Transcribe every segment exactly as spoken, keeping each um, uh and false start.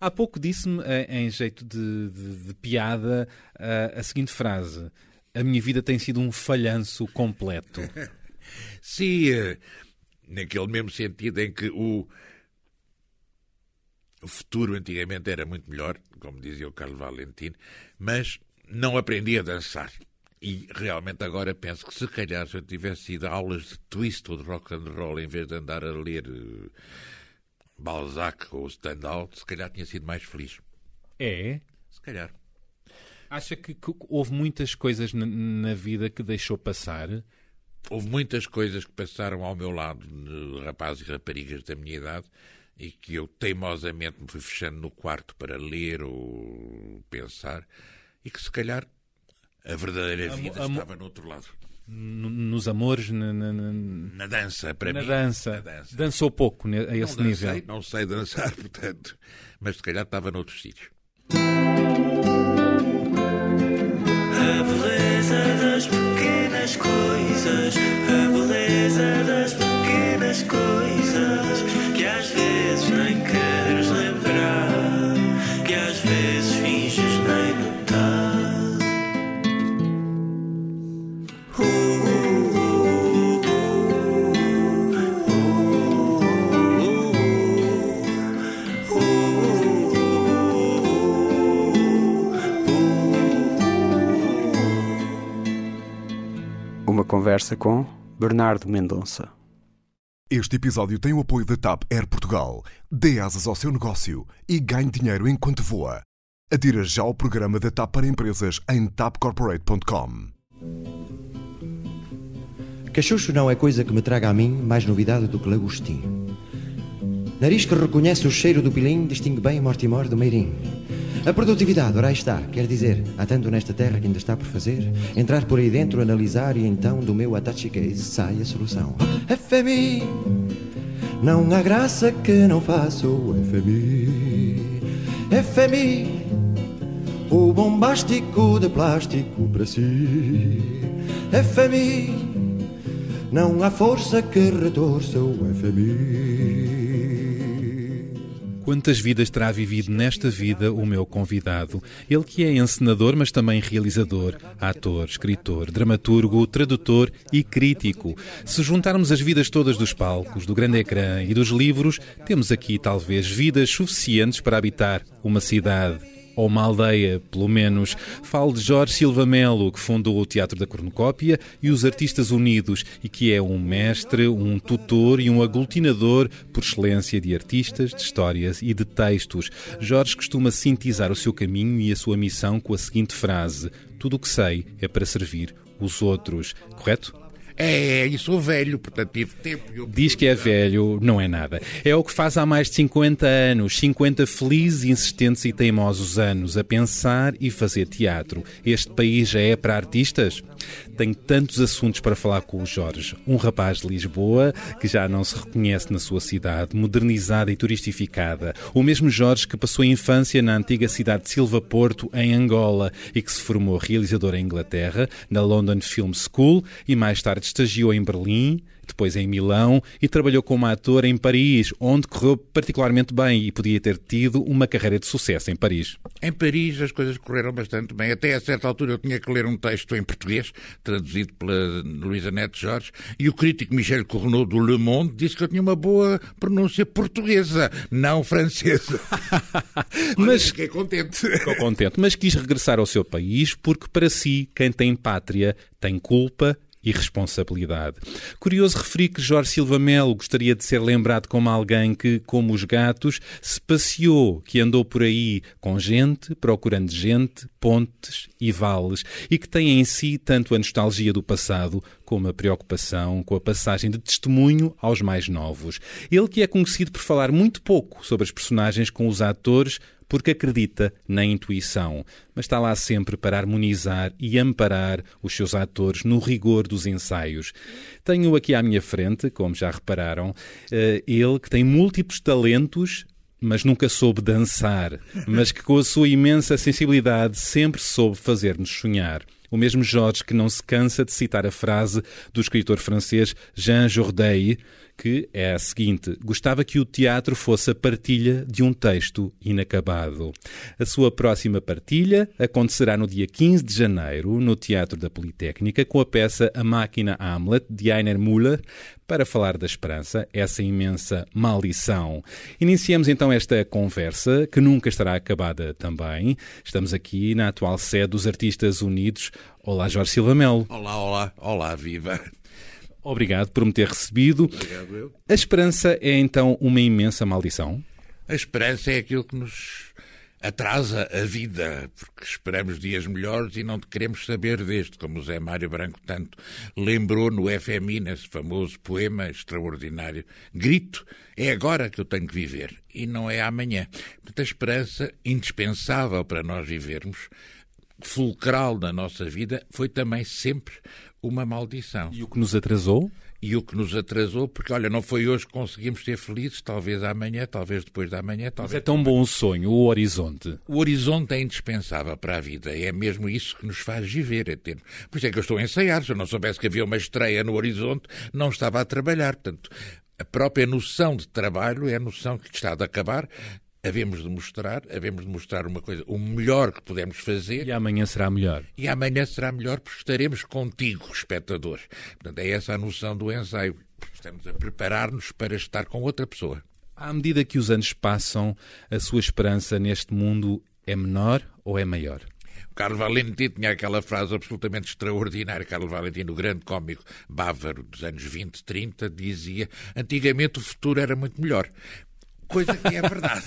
Há pouco disse-me, em jeito de, de, de piada, a, a seguinte frase: a minha vida tem sido um falhanço completo. Sim, naquele mesmo sentido em que o, o futuro antigamente era muito melhor, como dizia o Carlo Valentim, mas não aprendi a dançar. E realmente agora penso que se calhar se eu tivesse ido a aulas de twist ou de rock and roll em vez de andar a ler uh, Balzac ou Stendhal, se calhar tinha sido mais feliz. É? Se calhar. Acha que, que houve muitas coisas na, na vida que deixou passar? Houve muitas coisas que passaram ao meu lado, rapazes e raparigas da minha idade, e que eu teimosamente me fui fechando no quarto para ler ou pensar, e que se calhar a verdadeira vida a, a, estava no outro lado. Nos amores, na, na, na... na dança, para na mim. Dança. Na dança. Dançou pouco a esse não nível. Dancei, não sei dançar, portanto, mas se calhar estava noutros sítios. A beleza das pequenas coisas, a beleza das pequenas coisas, que às vezes nem queres lembrar, que às vezes finges nem notar. Uma conversa com Bernardo Mendonça. Este episódio tem o apoio da TAP Air Portugal. Dê asas ao seu negócio e ganhe dinheiro enquanto voa. Adira já ao programa da TAP para empresas em tap corporate ponto com. Cachucho não é coisa que me traga a mim mais novidade do que lagostim. Nariz que reconhece o cheiro do pilim distingue bem Mortimor do Meirim. A produtividade, ora aí está, quer dizer, há tanto nesta terra que ainda está por fazer, entrar por aí dentro, analisar e então do meu attache case sai a solução. F M I, não há graça que não faça o F M I. F M I, o bombástico de plástico para si. F M I, não há força que retorça o F M I. Quantas vidas terá vivido nesta vida o meu convidado? Ele que é encenador, mas também realizador, ator, escritor, dramaturgo, tradutor e crítico. Se juntarmos as vidas todas dos palcos, do grande ecrã e dos livros, temos aqui talvez vidas suficientes para habitar uma cidade. Ou uma aldeia, pelo menos. Falo de Jorge Silva Melo, que fundou o Teatro da Cornucópia e os Artistas Unidos, e que é um mestre, um tutor e um aglutinador por excelência de artistas, de histórias e de textos. Jorge costuma sintetizar o seu caminho e a sua missão com a seguinte frase: tudo o que sei é para servir os outros. Correto? É, e sou velho, portanto tive tempo. Diz que é velho, não é nada. É o que faz há mais de cinquenta anos, cinquenta felizes, insistentes e teimosos anos a pensar e fazer teatro. Este país já é para artistas? Tenho tantos assuntos para falar com o Jorge. Um rapaz de Lisboa que já não se reconhece na sua cidade, modernizada e turistificada. O mesmo Jorge que passou a infância na antiga cidade de Silva Porto, em Angola, e que se formou realizador em Inglaterra, na London Film School, e mais tarde estagiou em Berlim, depois em Milão, e trabalhou como ator em Paris, onde correu particularmente bem e podia ter tido uma carreira de sucesso em Paris. Em Paris as coisas correram bastante bem. Até a certa altura eu tinha que ler um texto em português, traduzido pela Luísa Neto Jorge, e o crítico Michel Cournot do Le Monde disse que eu tinha uma boa pronúncia portuguesa, não francesa. Mas fiquei contente. Ficou contente, mas quis regressar ao seu país porque, para si, quem tem pátria tem culpa e responsabilidade. Curioso referir que Jorge Silva Melo gostaria de ser lembrado como alguém que, como os gatos, se passeou, que andou por aí com gente, procurando gente, pontes e vales, e que tem em si tanto a nostalgia do passado como a preocupação com a passagem de testemunho aos mais novos. Ele que é conhecido por falar muito pouco sobre as personagens com os atores, porque acredita na intuição, mas está lá sempre para harmonizar e amparar os seus atores no rigor dos ensaios. Tenho aqui à minha frente, como já repararam, ele que tem múltiplos talentos, mas nunca soube dançar, mas que com a sua imensa sensibilidade sempre soube fazer-nos sonhar. O mesmo Jorge que não se cansa de citar a frase do escritor francês Jean Jordeille, que é a seguinte: gostava que o teatro fosse a partilha de um texto inacabado. A sua próxima partilha acontecerá no dia quinze de janeiro, no Teatro da Politécnica, com a peça A Máquina Hamlet, de Heiner Müller, para falar da esperança, essa imensa maldição. Iniciamos então esta conversa, que nunca estará acabada também. Estamos aqui na atual sede dos Artistas Unidos. Olá, Jorge Silva Melo. Olá, olá, olá, viva. Obrigado por me ter recebido. Obrigado eu. A esperança é então uma imensa maldição? A esperança é aquilo que nos atrasa a vida, porque esperamos dias melhores e não queremos saber deste, como o Zé Mário Branco tanto lembrou no F M I, nesse famoso poema extraordinário. Grito, é agora que eu tenho que viver, e não é amanhã. Portanto, a esperança, indispensável para nós vivermos, fulcral na nossa vida, foi também sempre uma maldição. E o que nos atrasou? E o que nos atrasou, porque, olha, não foi hoje que conseguimos ser felizes, talvez amanhã, talvez depois da manhã, talvez... Mas é tão bom o sonho, o horizonte. O horizonte é indispensável para a vida, é mesmo isso que nos faz viver. É ter... Por isso é que eu estou a ensaiar, se eu não soubesse que havia uma estreia no horizonte, não estava a trabalhar. Portanto, a própria noção de trabalho é a noção que está de acabar. Havemos de mostrar, havemos de mostrar uma coisa, o melhor que podemos fazer. E amanhã será melhor. E amanhã será melhor porque estaremos contigo, espectador. Portanto, é essa a noção do ensaio. Estamos a preparar-nos para estar com outra pessoa. À medida que os anos passam, a sua esperança neste mundo é menor ou é maior? O Carlo Valentim tinha aquela frase absolutamente extraordinária. Carlo Valentim, o grande cómico bávaro dos anos vinte, trinta, dizia: antigamente o futuro era muito melhor. Coisa que é verdade.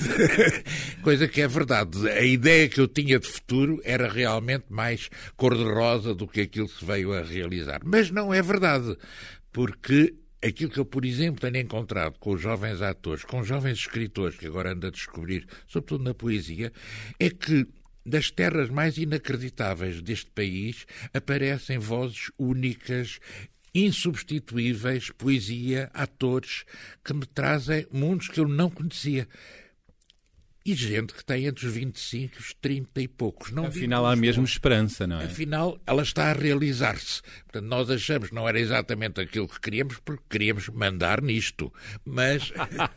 Coisa que é verdade. A ideia que eu tinha de futuro era realmente mais cor-de-rosa do que aquilo que se veio a realizar. Mas não é verdade, porque aquilo que eu, por exemplo, tenho encontrado com os jovens atores, com os jovens escritores, que agora ando a descobrir, sobretudo na poesia, é que das terras mais inacreditáveis deste país aparecem vozes únicas, insubstituíveis, poesia, atores, que me trazem mundos que eu não conhecia. E gente que tem entre os vinte e cinco e os trinta e poucos. Não Afinal, há mesmo esperança, não é? Afinal, ela está a realizar-se. Portanto, nós achamos que não era exatamente aquilo que queríamos, porque queríamos mandar nisto. Mas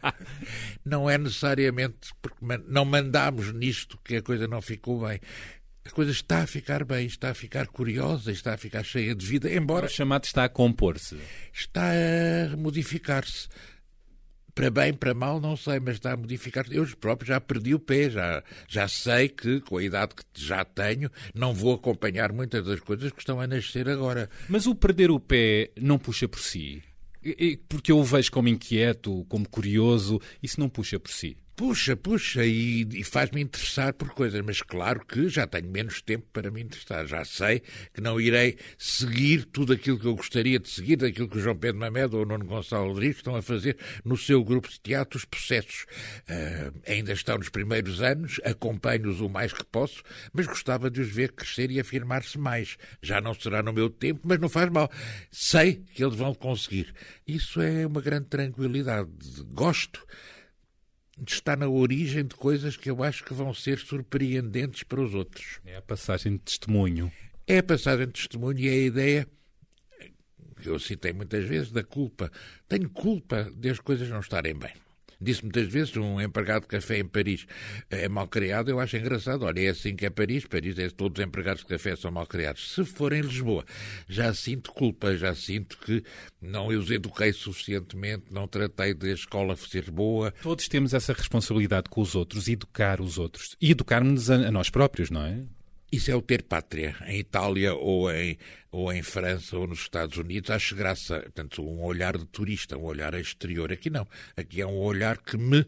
não é necessariamente porque não mandámos nisto que a coisa não ficou bem. A coisa está a ficar bem, está a ficar curiosa, está a ficar cheia de vida, embora... O chamado está a compor-se. Está a modificar-se. Para bem, para mal, não sei, mas está a modificar-se. Eu próprio já perdi o pé, já, já sei que, com a idade que já tenho, não vou acompanhar muitas das coisas que estão a nascer agora. Mas o perder o pé não puxa por si? Porque eu o vejo como inquieto, como curioso, isso não puxa por si? Puxa, puxa, e, e faz-me interessar por coisas, mas claro que já tenho menos tempo para me interessar. Já sei que não irei seguir tudo aquilo que eu gostaria de seguir, daquilo que o João Pedro Mamed ou o Nuno Gonçalo Rodrigues estão a fazer no seu grupo de teatro, Os Processos. Uh, ainda estão nos primeiros anos, acompanho-os o mais que posso, mas gostava de os ver crescer e afirmar-se mais. Já não será no meu tempo, mas não faz mal. Sei que eles vão conseguir. Isso é uma grande tranquilidade. Gosto de estar na origem de coisas que eu acho que vão ser surpreendentes para os outros. É a passagem de testemunho. É a passagem de testemunho e é a ideia que eu citei muitas vezes da culpa. Tenho culpa de as coisas não estarem bem. Disse muitas vezes um empregado de café em Paris é mal criado, eu acho engraçado. Olha, é assim que é Paris. Paris é todos os empregados de café são mal criados. Se for em Lisboa, já sinto culpa, já sinto que não os eduquei suficientemente, não tratei da escola ser boa. Todos temos essa responsabilidade com os outros, educar os outros. E educar-nos a, a nós próprios, não é? Isso é o ter pátria. Em Itália ou em, ou em França ou nos Estados Unidos acho graça. Portanto, um olhar de turista, um olhar exterior. Aqui não. Aqui é um olhar que me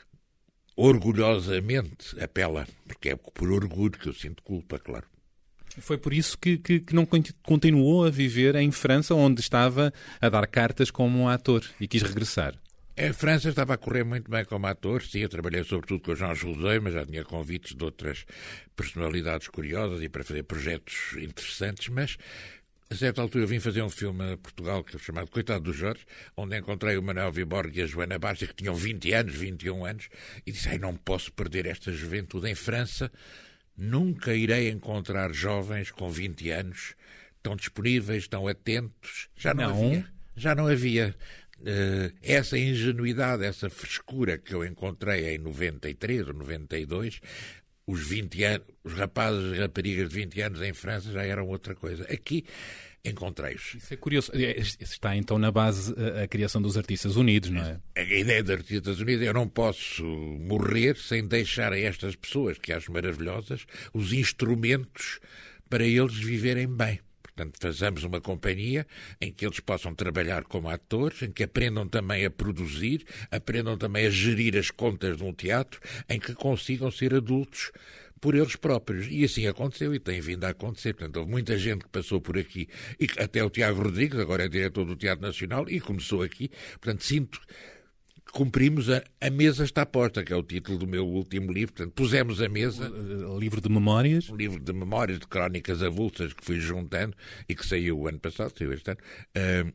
orgulhosamente apela. Porque é por orgulho que eu sinto culpa, claro. Foi por isso que, que, que não continuou a viver em França, onde estava a dar cartas como um ator e quis regressar. A França estava a correr muito bem como ator. Sim, eu trabalhei sobretudo com o Jean José, mas já tinha convites de outras personalidades curiosas e para fazer projetos interessantes, mas a certa altura eu vim fazer um filme a Portugal que é chamado Coitado do Jorge, onde encontrei o Manuel Viborg e a Joana Baixa, que tinham vinte anos, vinte e um anos, e disse, ai, não posso perder esta juventude. Em França nunca irei encontrar jovens com vinte anos tão disponíveis, tão atentos. Já não, não. havia. Já não havia. Uh, essa ingenuidade, essa frescura que eu encontrei em noventa e três ou noventa e dois, os vinte anos, os rapazes e raparigas de vinte anos em França já eram outra coisa. Aqui encontrei-os. Isso é curioso. Está então na base a, a criação dos Artistas Unidos, não é? A ideia dos Artistas Unidos, eu não posso morrer sem deixar a estas pessoas, que acho maravilhosas, os instrumentos para eles viverem bem. Portanto, façamos uma companhia em que eles possam trabalhar como atores, em que aprendam também a produzir, aprendam também a gerir as contas de um teatro, em que consigam ser adultos por eles próprios. E assim aconteceu e tem vindo a acontecer. Portanto, houve muita gente que passou por aqui, e até o Tiago Rodrigues, agora é diretor do Teatro Nacional, e começou aqui. Portanto, sinto que cumprimos a, a mesa está posta, que é o título do meu último livro. Portanto, pusemos a mesa. Um livro de memórias? Um livro de memórias, de crónicas avulsas que fui juntando e que saiu o ano passado, saiu este ano. Uh,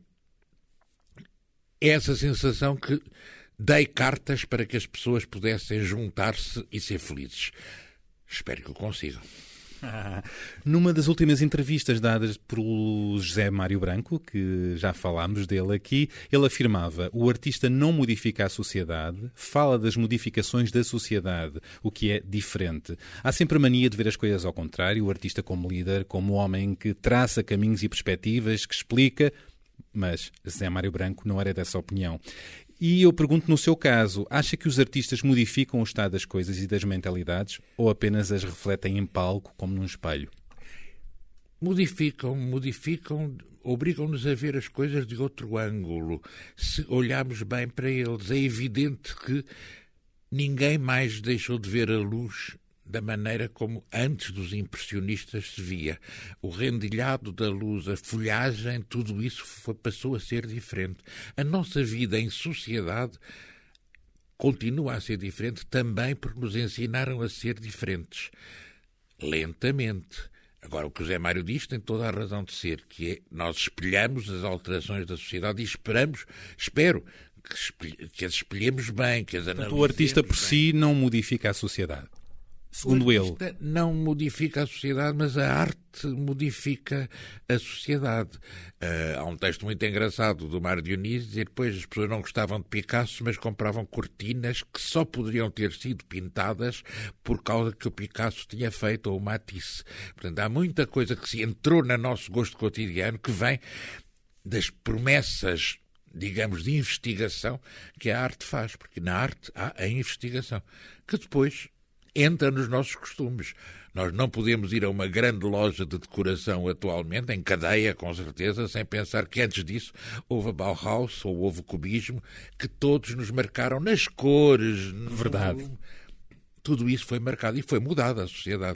é essa sensação que dei cartas para que as pessoas pudessem juntar-se e ser felizes. Espero que o consigam. Ah, numa das últimas entrevistas dadas pelo José Mário Branco, que já falámos dele aqui, ele afirmava: o artista não modifica a sociedade, fala das modificações da sociedade, o que é diferente. Há sempre a mania de ver as coisas ao contrário, o artista como líder, como homem que traça caminhos e perspectivas, que explica, mas José Mário Branco não era dessa opinião. E eu pergunto, no seu caso, acha que os artistas modificam o estado das coisas e das mentalidades ou apenas as refletem em palco, como num espelho? Modificam, modificam, obrigam-nos a ver as coisas de outro ângulo. Se olharmos bem para eles, é evidente que ninguém mais deixou de ver a luz da maneira como antes dos impressionistas se via. O rendilhado da luz, a folhagem, tudo isso foi, passou a ser diferente. A nossa vida em sociedade continua a ser diferente também porque nos ensinaram a ser diferentes. Lentamente. Agora, o que o José Mário diz tem toda a razão de ser, que é nós espelhamos as alterações da sociedade e esperamos, espero, que, espelhe, que as espelhemos bem, que as analisemos bem. O artista por si não modifica a sociedade. Segundo ele, não modifica a sociedade, mas a arte modifica a sociedade. Uh, há um texto muito engraçado do Mário Dionísio, e depois as pessoas não gostavam de Picasso, mas compravam cortinas que só poderiam ter sido pintadas por causa que o Picasso tinha feito, ou o Matisse. Portanto, há muita coisa que se entrou no nosso gosto cotidiano que vem das promessas, digamos, de investigação que a arte faz, porque na arte há a investigação, que depois entra nos nossos costumes. Nós não podemos ir a uma grande loja de decoração atualmente, em cadeia, com certeza, sem pensar que antes disso houve a Bauhaus ou houve o cubismo, que todos nos marcaram nas cores. Verdade. No... Tudo isso foi marcado e foi mudado a sociedade.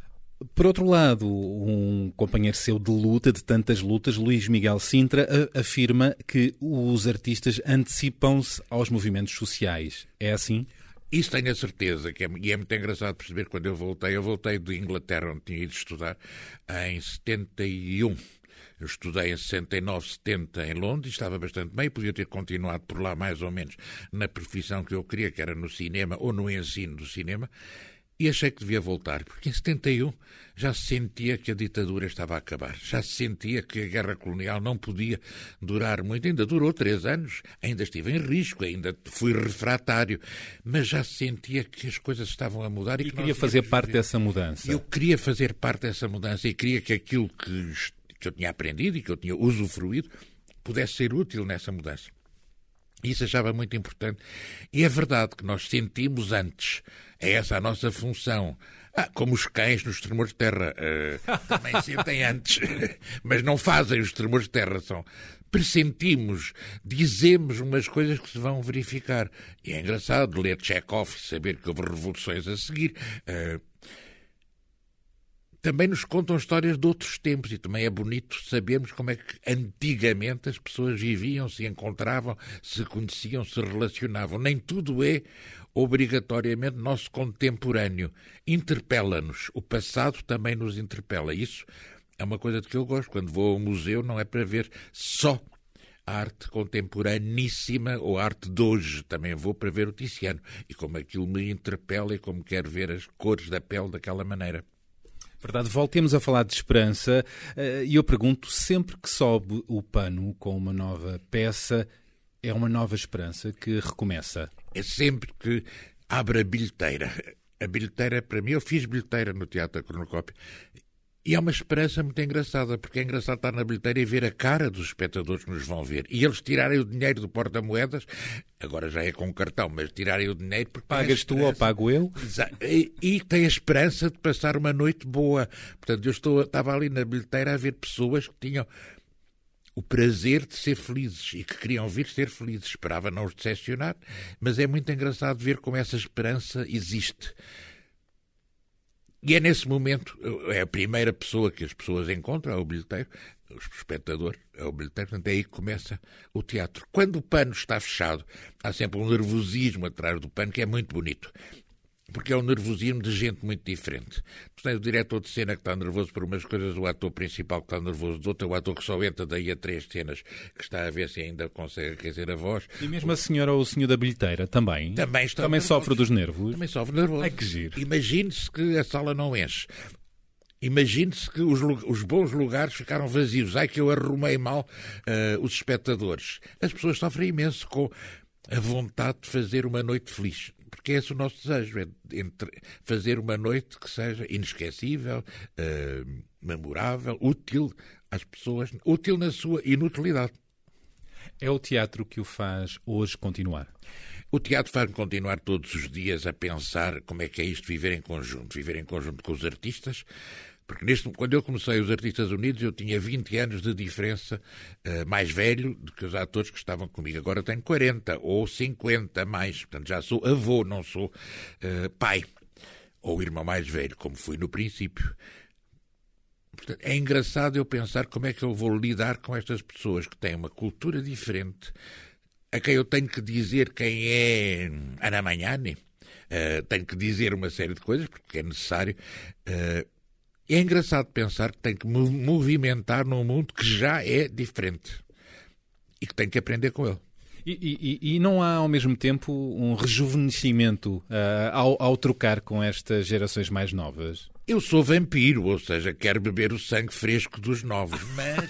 Por outro lado, um companheiro seu de luta, de tantas lutas, Luís Miguel Sintra, afirma que os artistas antecipam-se aos movimentos sociais. É assim? Isso tenho a certeza, que é, e é muito engraçado perceber quando eu voltei. Eu voltei de Inglaterra, onde tinha ido estudar, em setenta e um. Eu estudei em sessenta e nove, setenta em Londres, estava bastante bem, podia ter continuado por lá mais ou menos na profissão que eu queria, que era no cinema ou no ensino do cinema, e achei que devia voltar, porque em setenta e um já se sentia que a ditadura estava a acabar, já se sentia que a guerra colonial não podia durar muito, ainda durou três anos, ainda estive em risco, ainda fui refratário, mas já se sentia que as coisas estavam a mudar. E, e que queria fazer parte viver. dessa mudança. Eu queria fazer parte dessa mudança e queria que aquilo que, que eu tinha aprendido e que eu tinha usufruído pudesse ser útil nessa mudança. Isso achava muito importante. E é verdade que nós sentimos antes, é essa a nossa função. Ah, como os cães nos tremores de terra. Uh, também sentem antes, mas não fazem os tremores de terra. São, pressentimos, dizemos umas coisas que se vão verificar. E é engraçado ler Chekhov e saber que houve revoluções a seguir. Uh, Também nos contam histórias de outros tempos e também é bonito sabermos como é que antigamente as pessoas viviam, se encontravam, se conheciam, se relacionavam. Nem tudo é obrigatoriamente nosso contemporâneo. Interpela-nos. O passado também nos interpela. Isso é uma coisa de que eu gosto. Quando vou ao museu não é para ver só a arte contemporaníssima ou a arte de hoje. Também vou para ver o Tiziano. E como aquilo me interpela e como quero ver as cores da pele daquela maneira. Verdade, voltemos a falar de esperança e eu pergunto, sempre que sobe o pano com uma nova peça, É uma nova esperança que recomeça. É sempre que abre a bilheteira. A bilheteira, para mim, eu fiz bilheteira no Teatro da Cornucópia. E é uma esperança muito engraçada, porque é engraçado estar na bilheteira e ver a cara dos espectadores que nos vão ver. E eles tirarem o dinheiro do porta-moedas, agora já é com cartão, mas tirarem o dinheiro... Porque pagas tu ou pago eu? E, e tem a esperança de passar uma noite boa. Portanto, eu estou, estava ali na bilheteira a ver pessoas que tinham o prazer de ser felizes e que queriam vir ser felizes. Esperava não os decepcionar, mas é muito engraçado ver como essa esperança existe. E é nesse momento, é a primeira pessoa que as pessoas encontram, é o bilheteiro, o espectador, é o bilheteiro, portanto é aí que começa o teatro. Quando o pano está fechado, há sempre um nervosismo atrás do pano que é muito bonito. Porque é um nervosismo de gente muito diferente. Tu tens o diretor de cena que está nervoso por umas coisas, o ator principal que está nervoso de outra, o ator que só entra daí a três cenas, que está a ver se ainda consegue aquecer a voz. E mesmo a senhora ou o senhor da bilheteira também? Também, está também sofre dos nervos? Também sofre nervoso. Ai, que giro. Imagine-se que a sala não enche. Imagine-se que os, os bons lugares ficaram vazios. Ai, que eu arrumei mal uh, os espectadores. As pessoas sofrem imenso com a vontade de fazer uma noite feliz. Porque é esse o nosso desejo, é entre fazer uma noite que seja inesquecível, uh, memorável, útil às pessoas, útil na sua inutilidade. É o teatro que o faz hoje continuar? O teatro faz-me continuar todos os dias a pensar como é que é isto viver em conjunto, viver em conjunto com os artistas. Porque neste, quando eu comecei os Artistas Unidos, eu tinha vinte anos de diferença, uh, mais velho do que os atores que estavam comigo. Agora tenho quarenta ou cinquenta mais. Portanto, já sou avô, não sou uh, pai. Ou irmão mais velho, como fui no princípio. Portanto, é engraçado eu pensar como é que eu vou lidar com estas pessoas que têm uma cultura diferente, a quem eu tenho que dizer quem é Ana Magnani. Uh, tenho que dizer uma série de coisas, porque é necessário... Uh, É engraçado pensar que tem que movimentar num mundo que já é diferente e que tem que aprender com ele. E, e, e não há, ao mesmo tempo, um rejuvenescimento uh, ao, ao trocar com estas gerações mais novas? Eu sou vampiro, ou seja, quero beber o sangue fresco dos novos, mas,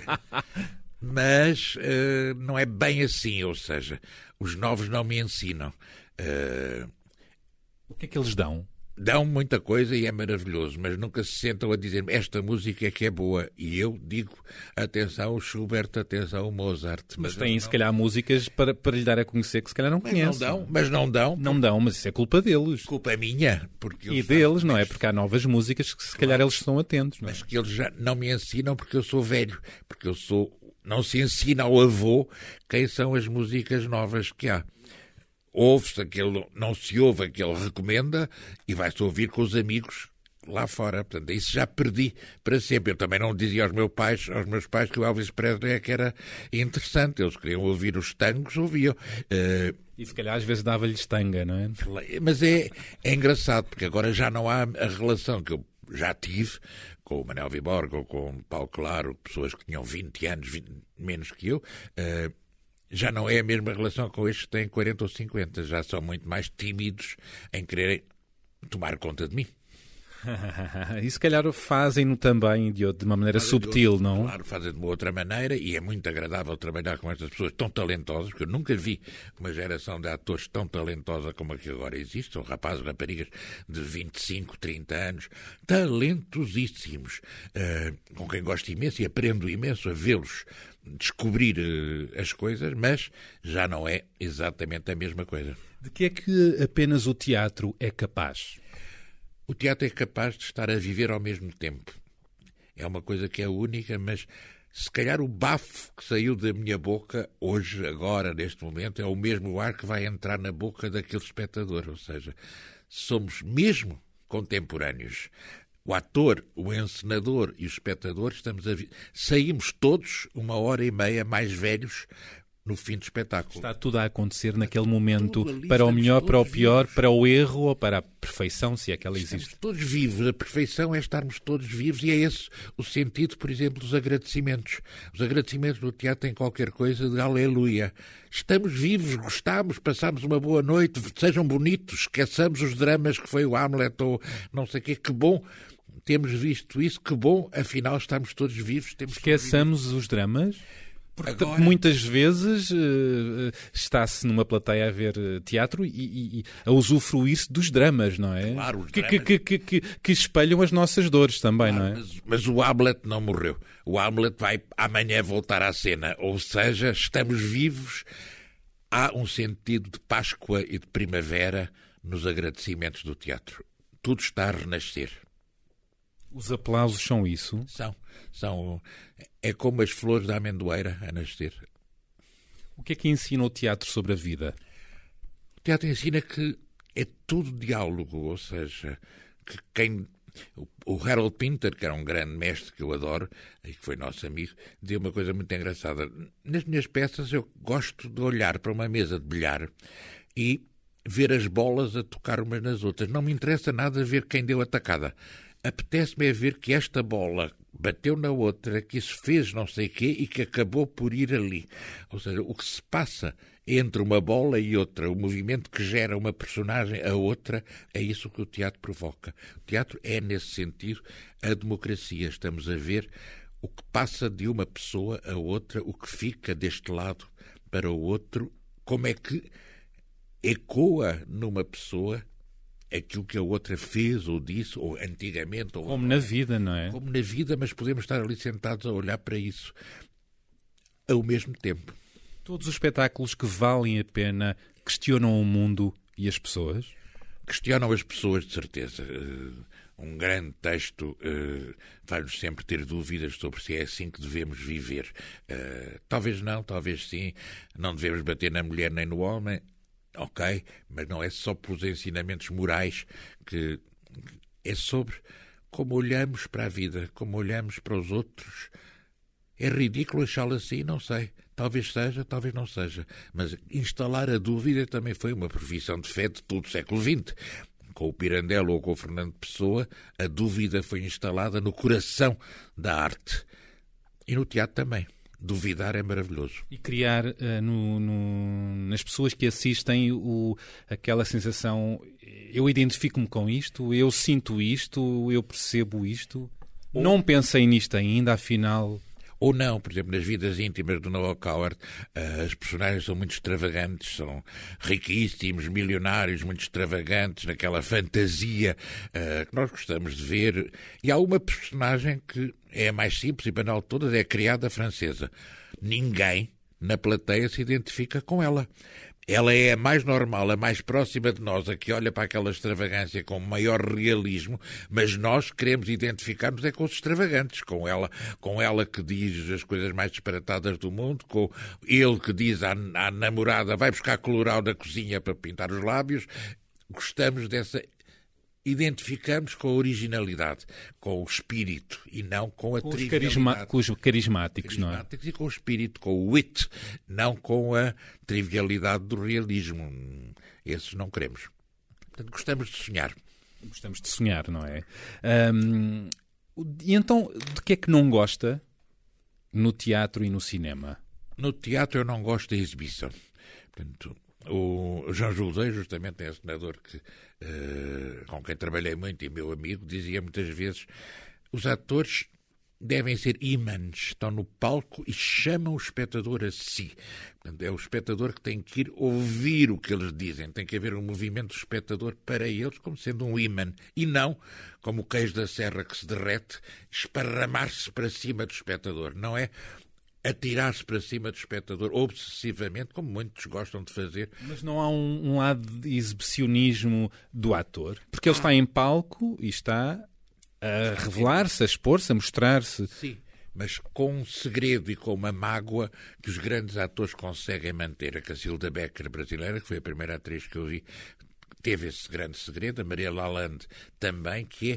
mas uh, não é bem assim, ou seja, os novos não me ensinam. Uh, o que é que eles dão? Dão muita coisa e é maravilhoso, mas nunca se sentam a dizer esta música é que é boa. E eu digo, atenção Schubert, atenção Mozart. Mas, mas têm, não... se calhar, músicas para, para lhe dar a conhecer que se calhar não mas conhecem. Não dão, mas não dão. Não dão, mas isso é culpa deles. Culpa minha. Porque e deles, não é? Porque há novas músicas que se calhar claro, eles estão atentos. Não é? Mas que eles já não me ensinam porque eu sou velho. Porque eu sou... Não se ensina ao avô quem são as músicas novas que há. Ouve-se aquele, não se ouve aquele recomenda e vai-se ouvir com os amigos lá fora. Portanto, isso já perdi para sempre. Eu também não dizia aos meus pais, aos meus pais que o Elvis Presley é que era interessante. Eles queriam ouvir os tangos, ouviam. Uh, e se calhar às vezes dava-lhes tanga, não é? Mas é, é engraçado, porque agora já não há a relação que eu já tive com o Manuel Viborga ou com o Paulo Claro, pessoas que tinham vinte anos vinte, menos que eu. Uh, Já não é a mesma relação com estes que têm quarenta ou cinquenta. Já são muito mais tímidos em quererem tomar conta de mim. E se calhar fazem-no também de, de uma maneira fazem subtil, outro, não? Claro, fazem de uma outra maneira e é muito agradável trabalhar com estas pessoas tão talentosas, porque eu nunca vi uma geração de atores tão talentosa como a que agora existe. São rapazes e raparigas de vinte e cinco, trinta anos, talentosíssimos, uh, com quem gosto imenso e aprendo imenso a vê-los descobrir uh, as coisas, mas já não é exatamente a mesma coisa. De que é que apenas o teatro é capaz? O teatro é capaz de estar a viver ao mesmo tempo. É uma coisa que é única, mas se calhar o bafo que saiu da minha boca hoje, agora, neste momento, é o mesmo ar que vai entrar na boca daquele espectador. Ou seja, somos mesmo contemporâneos. O ator, o encenador e o espectador, estamos a vi- saímos todos uma hora e meia mais velhos no fim do espetáculo. Está tudo a acontecer naquele momento, para o melhor, para o pior, vivos. Para o erro ou para a perfeição, se é que ela Estamos existe. Todos vivos. A perfeição é estarmos todos vivos e é esse o sentido, por exemplo, dos agradecimentos. Os agradecimentos no teatro têm qualquer coisa de aleluia. Estamos vivos, gostamos, passamos uma boa noite, sejam bonitos, esqueçamos os dramas que foi o Hamlet ou não sei o quê. Que bom temos visto isso, que bom, afinal estamos todos vivos. Temos Esqueçamos os dramas? Porque Agora... muitas vezes uh, está-se numa plateia a ver uh, teatro e, e, e a usufruir-se dos dramas, não é? Claro, os que, dramas... que, que, que, que espelham as nossas dores também, claro, não é? Mas, mas o Hamlet não morreu. O Hamlet vai amanhã voltar à cena. Ou seja, estamos vivos. Há um sentido de Páscoa e de primavera nos agradecimentos do teatro. Tudo está a renascer. Os aplausos são isso? São, são. É como as flores da amendoeira a nascer. O que é que ensina o teatro sobre a vida? O teatro ensina que é tudo diálogo, ou seja, que quem... O Harold Pinter, que era um grande mestre que eu adoro e que foi nosso amigo, dizia uma coisa muito engraçada. Nas minhas peças eu gosto de olhar para uma mesa de bilhar e ver as bolas a tocar umas nas outras. Não me interessa nada ver quem deu a tacada. Apetece-me é ver que esta bola bateu na outra, que isso fez não sei o quê e que acabou por ir ali. Ou seja, o que se passa entre uma bola e outra, o movimento que gera uma personagem a outra, é isso que o teatro provoca. O teatro é, nesse sentido, a democracia. Estamos a ver o que passa de uma pessoa a outra, o que fica deste lado para o outro, como é que ecoa numa pessoa aquilo que a outra fez ou disse, ou antigamente. Ou como na vida, não é? Como na vida, mas podemos estar ali sentados a olhar para isso ao mesmo tempo. Todos os espetáculos que valem a pena questionam o mundo e as pessoas? Questionam as pessoas, de certeza. Um grande texto uh, faz-nos sempre ter dúvidas sobre se é assim que devemos viver. Uh, talvez não, talvez sim. Não devemos bater na mulher nem no homem. Ok, mas não é só pelos ensinamentos morais que é sobre como olhamos para a vida, como olhamos para os outros. É ridículo achá-lo assim? Não sei. Talvez seja, talvez não seja. Mas instalar a dúvida também foi uma profissão de fé de todo o século vinte. Com o Pirandello ou com o Fernando Pessoa, a dúvida foi instalada no coração da arte. E no teatro também. Duvidar é maravilhoso. E criar uh, no, no, nas pessoas que assistem o, aquela sensação, eu identifico-me com isto, eu sinto isto, eu percebo isto. Ou... Não pensei nisto ainda, afinal... Ou não, por exemplo, nas vidas íntimas do Noah Coward, uh, as personagens são muito extravagantes, são riquíssimos, milionários, muito extravagantes, naquela fantasia uh, que nós gostamos de ver. E há uma personagem que é a mais simples e banal de todas, é a criada francesa. Ninguém na plateia se identifica com ela. Ela é a mais normal, a mais próxima de nós, a que olha para aquela extravagância com maior realismo, mas nós queremos identificar-nos é com os extravagantes, com ela, com ela que diz as coisas mais disparatadas do mundo, com ele que diz à, à namorada vai buscar colorau da cozinha para pintar os lábios. Gostamos dessa... Identificamos com a originalidade, com o espírito e não com a com os, trivialidade. carisma, com os carismáticos, não é? Carismáticos e com o espírito, com o wit, não com a trivialidade do realismo. Esses não queremos. Portanto, gostamos de sonhar. Gostamos de sonhar, não é? Hum, e então, de que é que não gosta no teatro e no cinema? No teatro eu não gosto da exibição. Portanto, o João José, justamente, é senador que, uh, com quem trabalhei muito e meu amigo, dizia muitas vezes os atores devem ser ímãs, estão no palco e chamam o espectador a si. Portanto, é o espectador que tem que ir ouvir o que eles dizem. Tem que haver um movimento do espectador para eles como sendo um ímã. E não, como o queijo da serra que se derrete, esparramar-se para cima do espectador. Não é atirar-se para cima do espectador obsessivamente, como muitos gostam de fazer. Mas não há um, um lado de exibicionismo do ator? Porque ele está em palco e está a revelar-se, a expor-se, a mostrar-se. Sim, mas com um segredo e com uma mágoa que os grandes atores conseguem manter. A Cacilda Becker brasileira, que foi a primeira atriz que eu vi, teve esse grande segredo. A Maria Lalande também, que é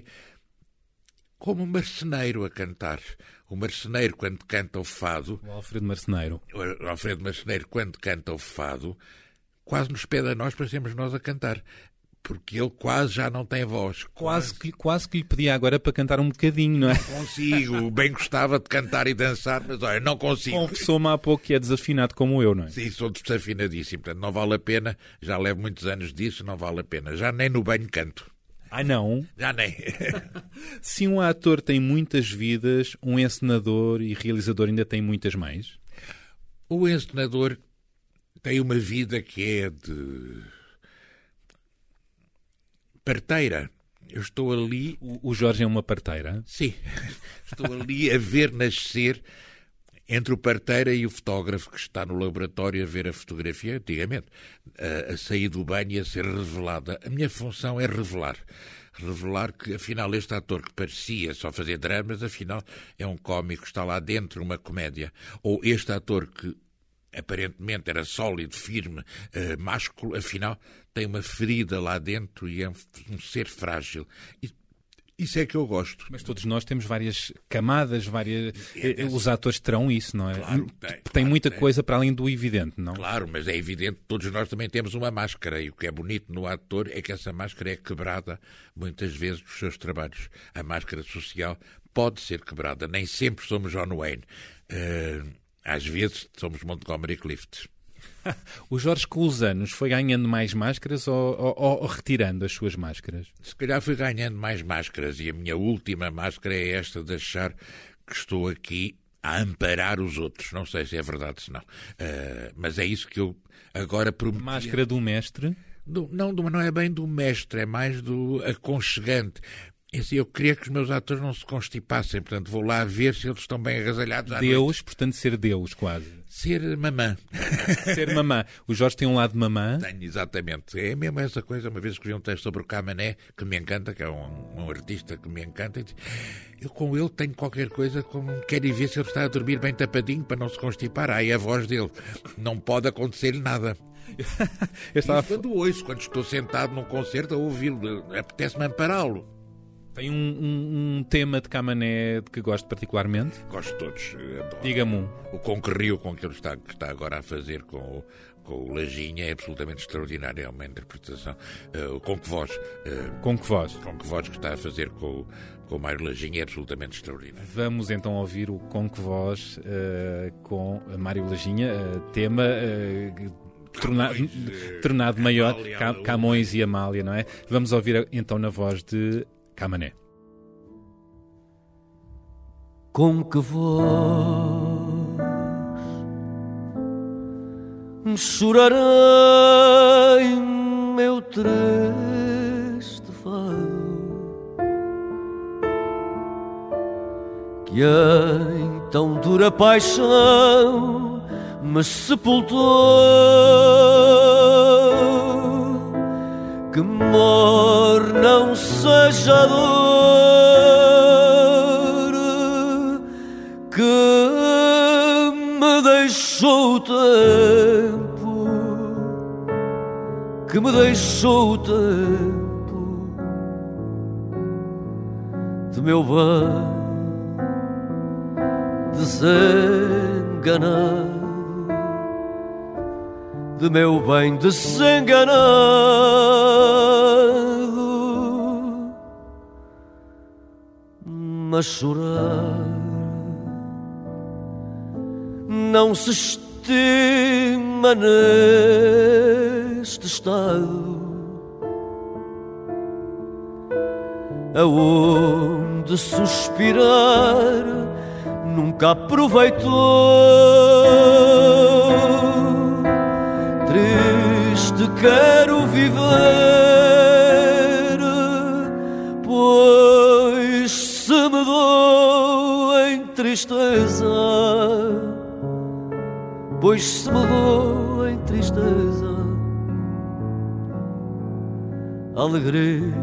como um marceneiro a cantar. O marceneiro, quando canta o fado... O Alfredo Marceneiro. O Alfredo Marceneiro, quando canta o fado, quase nos pede a nós para sermos nós a cantar. Porque ele quase já não tem voz. Quase, quase, que, quase que lhe pedia agora para cantar um bocadinho, não é? Não consigo. Bem gostava de cantar e dançar, mas olha, não consigo. Confessou-me há pouco que é desafinado como eu, não é? Sim, sou desafinadíssimo. Portanto, não vale a pena. Já levo muitos anos disso, não vale a pena. Já nem no banho canto. Ah, não? Já nem. Se um ator tem muitas vidas, um encenador e realizador ainda tem muitas mais? O encenador tem uma vida que é de parteira. Eu estou ali... O, o Jorge é uma parteira? Sim. Estou ali a ver nascer entre o parteira e o fotógrafo que está no laboratório a ver a fotografia, antigamente, a, a sair do banho e a ser revelada. A minha função é revelar. Revelar que, afinal, este ator que parecia só fazer dramas, afinal, é um cómico, está lá dentro uma comédia. Ou este ator que aparentemente era sólido, firme, uh, másculo, afinal, tem uma ferida lá dentro e é um, um ser frágil. E, isso é que eu gosto. Mas todos nós temos várias camadas, várias... É, os atores terão isso, não é? Claro, tem, tem claro, muita tem. coisa para além do evidente, não? Claro, mas é evidente que todos nós também temos uma máscara e o que é bonito no ator é que essa máscara é quebrada muitas vezes nos seus trabalhos. A máscara social pode ser quebrada. Nem sempre somos John Wayne. Uh, às vezes somos Montgomery Clift. O Jorge, com os anos, foi ganhando mais máscaras ou, ou, ou retirando as suas máscaras? Se calhar fui ganhando mais máscaras e a minha última máscara é esta de achar que estou aqui a amparar os outros. Não sei se é verdade, se não. Uh, mas é isso que eu agora prometi. Máscara do mestre? Do, não, do, não é bem do mestre, é mais do aconchegante. É assim, eu queria que os meus atores não se constipassem, portanto vou lá ver se eles estão bem agasalhados à Deus, noite. portanto ser Deus, quase. Ser mamã. Ser mamã. O Jorge tem um lado mamã? Tenho, exatamente. É mesmo essa coisa. Uma vez escrevi um texto sobre o Camané, que me encanta, que é um, um artista que me encanta, e eu com ele tenho qualquer coisa como quero ir ver se ele está a dormir bem tapadinho para não se constipar. Aí a voz dele. Não pode acontecer-lhe nada. Eu estava... Isso quando ouço, quando estou sentado num concerto a ouvi-lo, apetece-me ampará-lo. Tem um, um, um tema de Camané que gosto particularmente? Gosto de todos. Adoro. Diga-me um. O Conquerrio com que ele está, que está agora a fazer com o, com o Lajinha é absolutamente extraordinário. É uma interpretação. Uh, o Com Que Voz. Uh, Com Que Voz. Com Que Voz que está a fazer com o, com o Mário Lajinha é absolutamente extraordinário. Vamos então ouvir o Com Que Voz uh, com Mário Lajinha. Uh, tema... Uh, Tornado, Camões, tornado maior, Amália, Camões e Amália, não é? Vamos ouvir então na voz de Camané. Com que voz chorarei meu triste fado, que em tão dura paixão me sepultou, que mor não seja a dor que me deixou o tempo, que me deixou o tempo de meu bem desenganado, de meu bem desenganado, mas chorar não se estima neste estado, aonde suspirar nunca aproveitou. Triste quero viver, pois se me dou em tristeza, pois se me dou em tristeza, alegria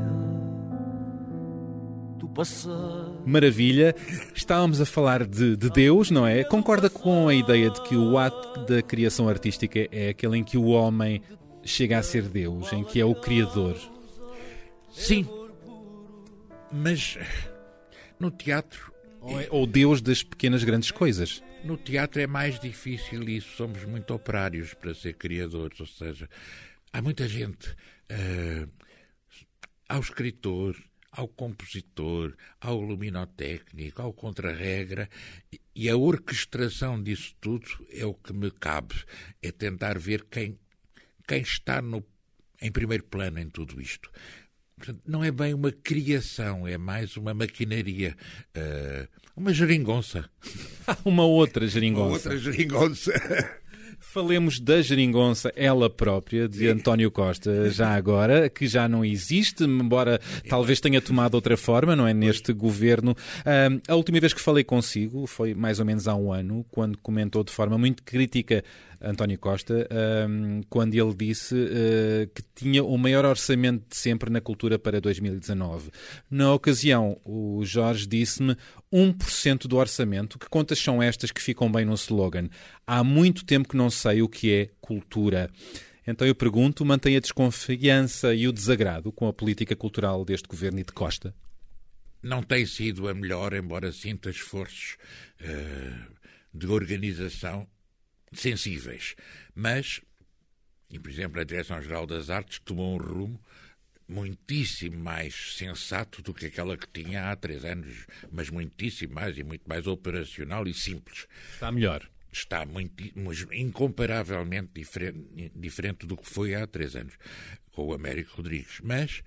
do passar. Maravilha. Estávamos a falar de, de Deus, não é? Concorda com a ideia de que o ato da criação artística é aquele em que o homem chega a ser Deus, em que é o Criador? Sim, mas no teatro... Ou, é, ou Deus das pequenas grandes coisas? No teatro é mais difícil isso. Somos muito operários para ser criadores, ou seja, há muita gente... Uh, ao escritor... ao compositor, ao luminotécnico, ao contrarregra, e a orquestração disso tudo é o que me cabe, é tentar ver quem, quem está no, em primeiro plano em tudo isto. Portanto, não é bem uma criação, é mais uma maquinaria, uh, uma geringonça. Uma outra geringonça. Uma outra geringonça. Falemos da geringonça, ela própria, de António Costa, já agora, que já não existe, embora talvez tenha tomado outra forma, não é? Neste governo. Um, a última vez que falei consigo foi mais ou menos há um ano, quando comentou de forma muito crítica António Costa, um, quando ele disse uh, que tinha o maior orçamento de sempre na cultura para dois mil e dezanove. Na ocasião, o Jorge disse-me um por cento do orçamento. Que contas são estas que ficam bem no slogan? Há muito tempo que não sei o que é cultura. Então eu pergunto, mantém a desconfiança e o desagrado com a política cultural deste governo e de Costa? Não tem sido a melhor, embora sinta esforços uh, de organização sensíveis. Mas, e por exemplo, a Direção-Geral das Artes tomou um rumo muitíssimo mais sensato do que aquela que tinha há três anos, mas muitíssimo mais e muito mais operacional e simples. Está melhor. Está muito, incomparavelmente diferente, diferente do que foi há três anos, com o Américo Rodrigues. Mas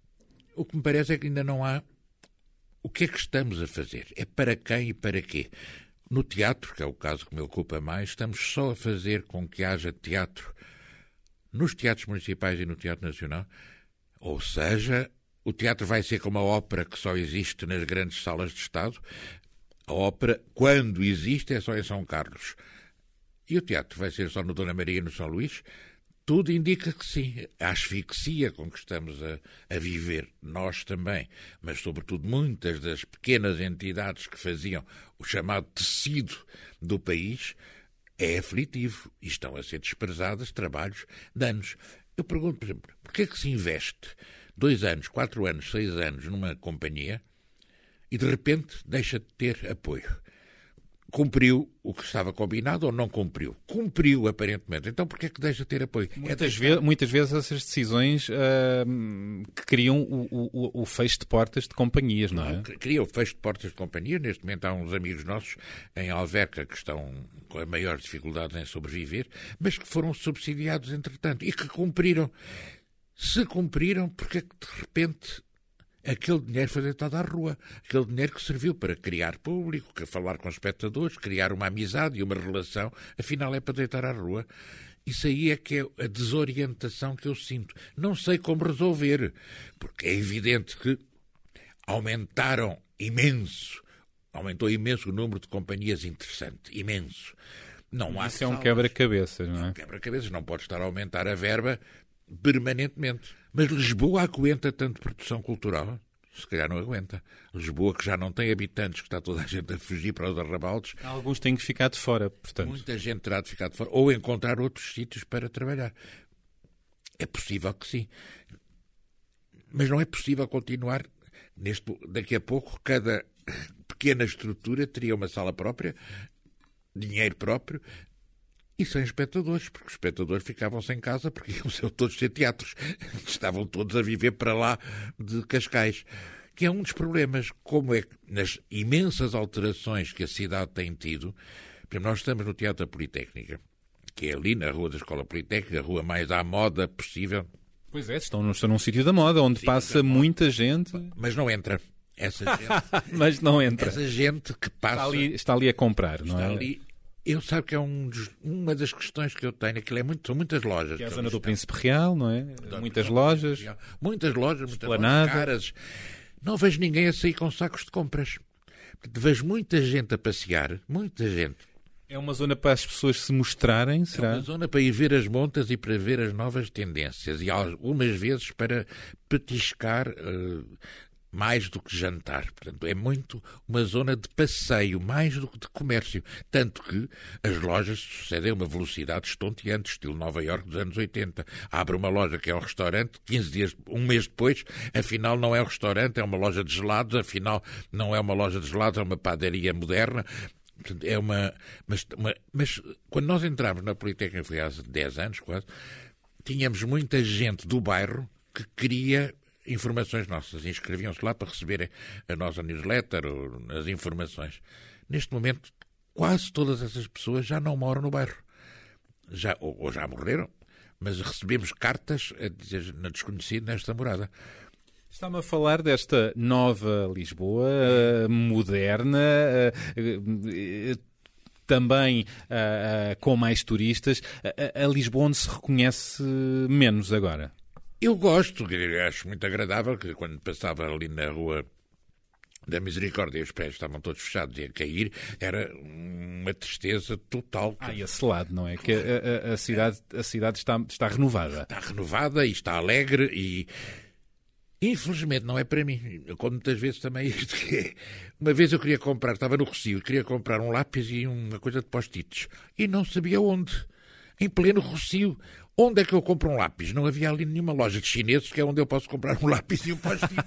o que me parece é que ainda não há o que é que estamos a fazer. É para quem e para quê? No teatro, que é o caso que me ocupa mais, estamos só a fazer com que haja teatro nos teatros municipais e no Teatro Nacional. Ou seja, o teatro vai ser como a ópera que só existe nas grandes salas de Estado. A ópera, quando existe, é só em São Carlos. E o teatro vai ser só no Dona Maria e no São Luís? Tudo indica que sim. A asfixia com que estamos a, a viver, nós também, mas sobretudo muitas das pequenas entidades que faziam o chamado tecido do país, é aflitivo e estão a ser desprezadas trabalhos de anos. Eu pergunto, por exemplo, porquê é que se investe dois anos, quatro anos, seis anos numa companhia e de repente deixa de ter apoio? Cumpriu o que estava combinado ou não cumpriu? Cumpriu, aparentemente. Então porquê é que deixa de ter apoio? Muitas, é ve muitas vezes essas decisões uh, que criam o, o, o fecho de portas de companhias, não é? Não, criam o fecho de portas de companhias. Neste momento há uns amigos nossos em Alverca que estão com a maior dificuldade em sobreviver, mas que foram subsidiados entretanto e que cumpriram. Se cumpriram, porque é que de repente aquele dinheiro foi deitado à rua, aquele dinheiro que serviu para criar público, para falar com espectadores, criar uma amizade e uma relação, afinal é para deitar à rua. Isso aí é que é a desorientação que eu sinto. Não sei como resolver, porque é evidente que aumentaram imenso, aumentou imenso o número de companhias interessantes, imenso. Não há Isso é um quebra-cabeças, não é? É um quebra-cabeças, não pode estar a aumentar a verba permanentemente. Mas Lisboa aguenta tanto produção cultural? Se calhar não aguenta. Lisboa, que já não tem habitantes, que está toda a gente a fugir para os arrabaldes. Alguns têm que ficar de fora, portanto. Muita gente terá de ficar de fora, ou encontrar outros sítios para trabalhar. É possível que sim. Mas não é possível continuar. Neste, daqui a pouco, cada pequena estrutura teria uma sala própria, dinheiro próprio, e sem espectadores, porque os espectadores ficavam sem casa porque iam todos ser teatros. Estavam todos a viver para lá de Cascais. Que é um dos problemas, como é que nas imensas alterações que a cidade tem tido. Por exemplo, nós estamos no Teatro da Politécnica, que é ali na Rua da Escola Politécnica, a rua mais à moda possível. Pois é, estão, estão num sítio da moda, onde Sítio passa muita gente. Mas não entra. Essa gente, Mas não entra. Essa gente que passa... Está ali, está ali a comprar, não está é? Ali, eu sabe que é um dos, uma das questões que eu tenho, aquilo é muito, são muitas lojas. Que é a que zona do estão. Príncipe Real, não é? Da- Muitas da- lojas. Muitas lojas, muitas Esplanada. lojas caras. Não vejo ninguém a sair com sacos de compras. Portanto, vejo muita gente a passear, muita gente. É uma zona para as pessoas se mostrarem, É será? uma zona para ir ver as montas e para ver as novas tendências. E algumas vezes para petiscar eh, mais do que jantar. Portanto, é muito uma zona de passeio, mais do que de comércio. Tanto que as lojas sucedem a uma velocidade estonteante, estilo Nova Iorque dos anos oitenta. Abre uma loja que é um restaurante, quinze dias, um mês depois, afinal não é um restaurante, é uma loja de gelados, afinal não é uma loja de gelados, é uma padaria moderna. Portanto, é uma mas, uma... mas quando nós entramos na Politécnica, foi há dez anos quase, tínhamos muita gente do bairro que queria informações nossas, inscreviam-se lá para receberem a nossa newsletter ou as informações. Neste momento, quase todas essas pessoas já não moram no bairro. Já, ou, ou já morreram, mas recebemos cartas a dizer na desconhecida nesta morada. Está-me a falar desta nova Lisboa, uh, moderna, uh, uh, também uh, uh, com mais turistas, a, a Lisboa onde se reconhece menos agora. Eu gosto, acho muito agradável que quando passava ali na rua da Misericórdia e os prédios estavam todos fechados e a cair, era uma tristeza total. Ah, esse lado, não é? Que a, a, a cidade, a cidade está, está renovada. Está renovada e está alegre e... Infelizmente não é para mim. Eu conto muitas vezes também isto. Que uma vez eu queria comprar, estava no Rossio, queria comprar um lápis e uma coisa de post-its. E não sabia onde. Em pleno Rossio. Onde é que eu compro um lápis? Não havia ali nenhuma loja de chineses que é onde eu posso comprar um lápis e um post-it.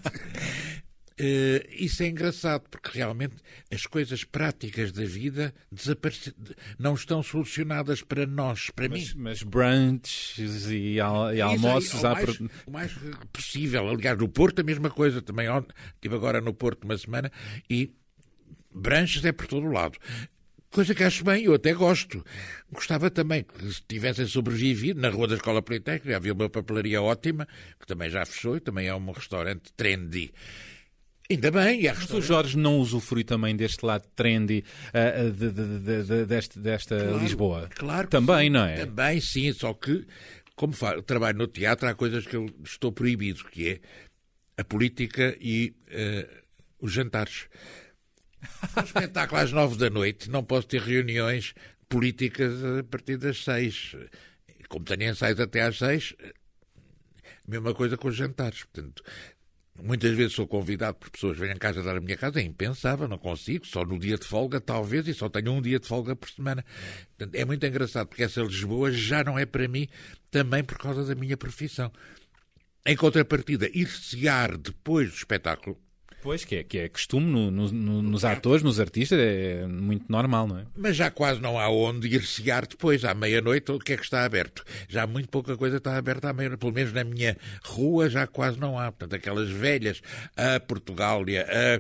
Uh, isso é engraçado, porque realmente as coisas práticas da vida desaparece... não estão solucionadas para nós, para mas, mim. Mas brunches e, al e almoços... Aí, o, mais, o mais possível. Aliás, no Porto a mesma coisa. Também estive agora no Porto uma semana e brunches é por todo o lado. Coisa que acho bem, eu até gosto. Gostava também que se tivessem sobrevivido na Rua da Escola Politécnica, havia uma papelaria ótima, que também já fechou, e também é um restaurante trendy. Ainda bem. Mas o Jorge não usufrui também deste lado trendy uh, de, de, de, de, deste, desta claro, Lisboa? Claro. Também, sim, não é? Também, sim. Só que, como falo, trabalho no teatro, há coisas que eu estou proibido, que é a política e uh, os jantares. Um espetáculo às nove da noite, não posso ter reuniões políticas a partir das seis. Como tenho ensaios até às seis, mesma coisa com os jantares. Portanto... Muitas vezes sou convidado por pessoas que vêm em casa dar a minha casa, é impensável, não consigo, só no dia de folga talvez, e só tenho um dia de folga por semana. Portanto, é muito engraçado, porque essa Lisboa já não é para mim, também por causa da minha profissão. Em contrapartida, ir cear depois do espetáculo... Pois, que é, que é costume no, no, no, nos atores, nos artistas, é muito normal, não é? Mas já quase não há onde ir cear depois, à meia-noite, o que é que está aberto? Já muito pouca coisa está aberta à meia-noite, pelo menos na minha rua já quase não há. Portanto, aquelas velhas, a Portugália, a...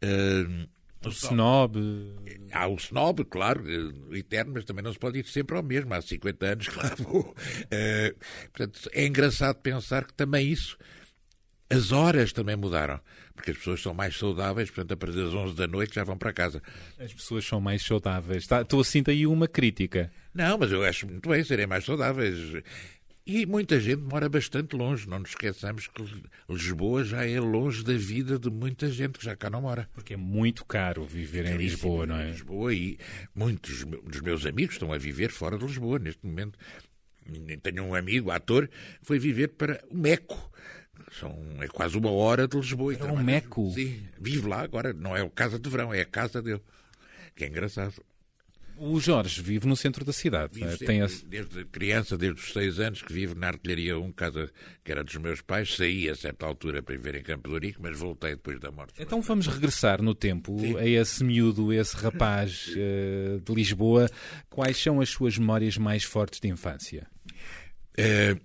a o Snob. Há o Snob, claro, eterno, mas também não se pode ir sempre ao mesmo. Há cinquenta anos que lá vou. Uh, portanto, é engraçado pensar que também isso... As horas também mudaram, porque as pessoas são mais saudáveis, portanto, a partir das onze da noite já vão para casa. As pessoas são mais saudáveis. Tá, estou a sentir aí uma crítica. Não, mas eu acho muito bem serem mais saudáveis. E muita gente mora bastante longe. Não nos esqueçamos que Lisboa já é longe da vida de muita gente que já cá não mora. Porque é muito caro viver em Lisboa, não é? Lisboa, e muitos dos meus amigos estão a viver fora de Lisboa neste momento. Tenho um amigo, ator, que foi viver para o Meco. São, é quase uma hora de Lisboa. É um Meco? Sim, vive lá agora. Não é a casa de verão, é a casa dele. Que é engraçado. O Jorge vive no centro da cidade. Vive sempre, Tem a... Desde criança, desde os seis anos, que vive na Artilharia um, casa que era dos meus pais. Saí a certa altura para viver em Campo de Ourique, mas voltei depois da morte. Então vamos regressar no tempo. Sim. A esse miúdo, esse rapaz uh, de Lisboa. Quais são as suas memórias mais fortes de infância? Uh,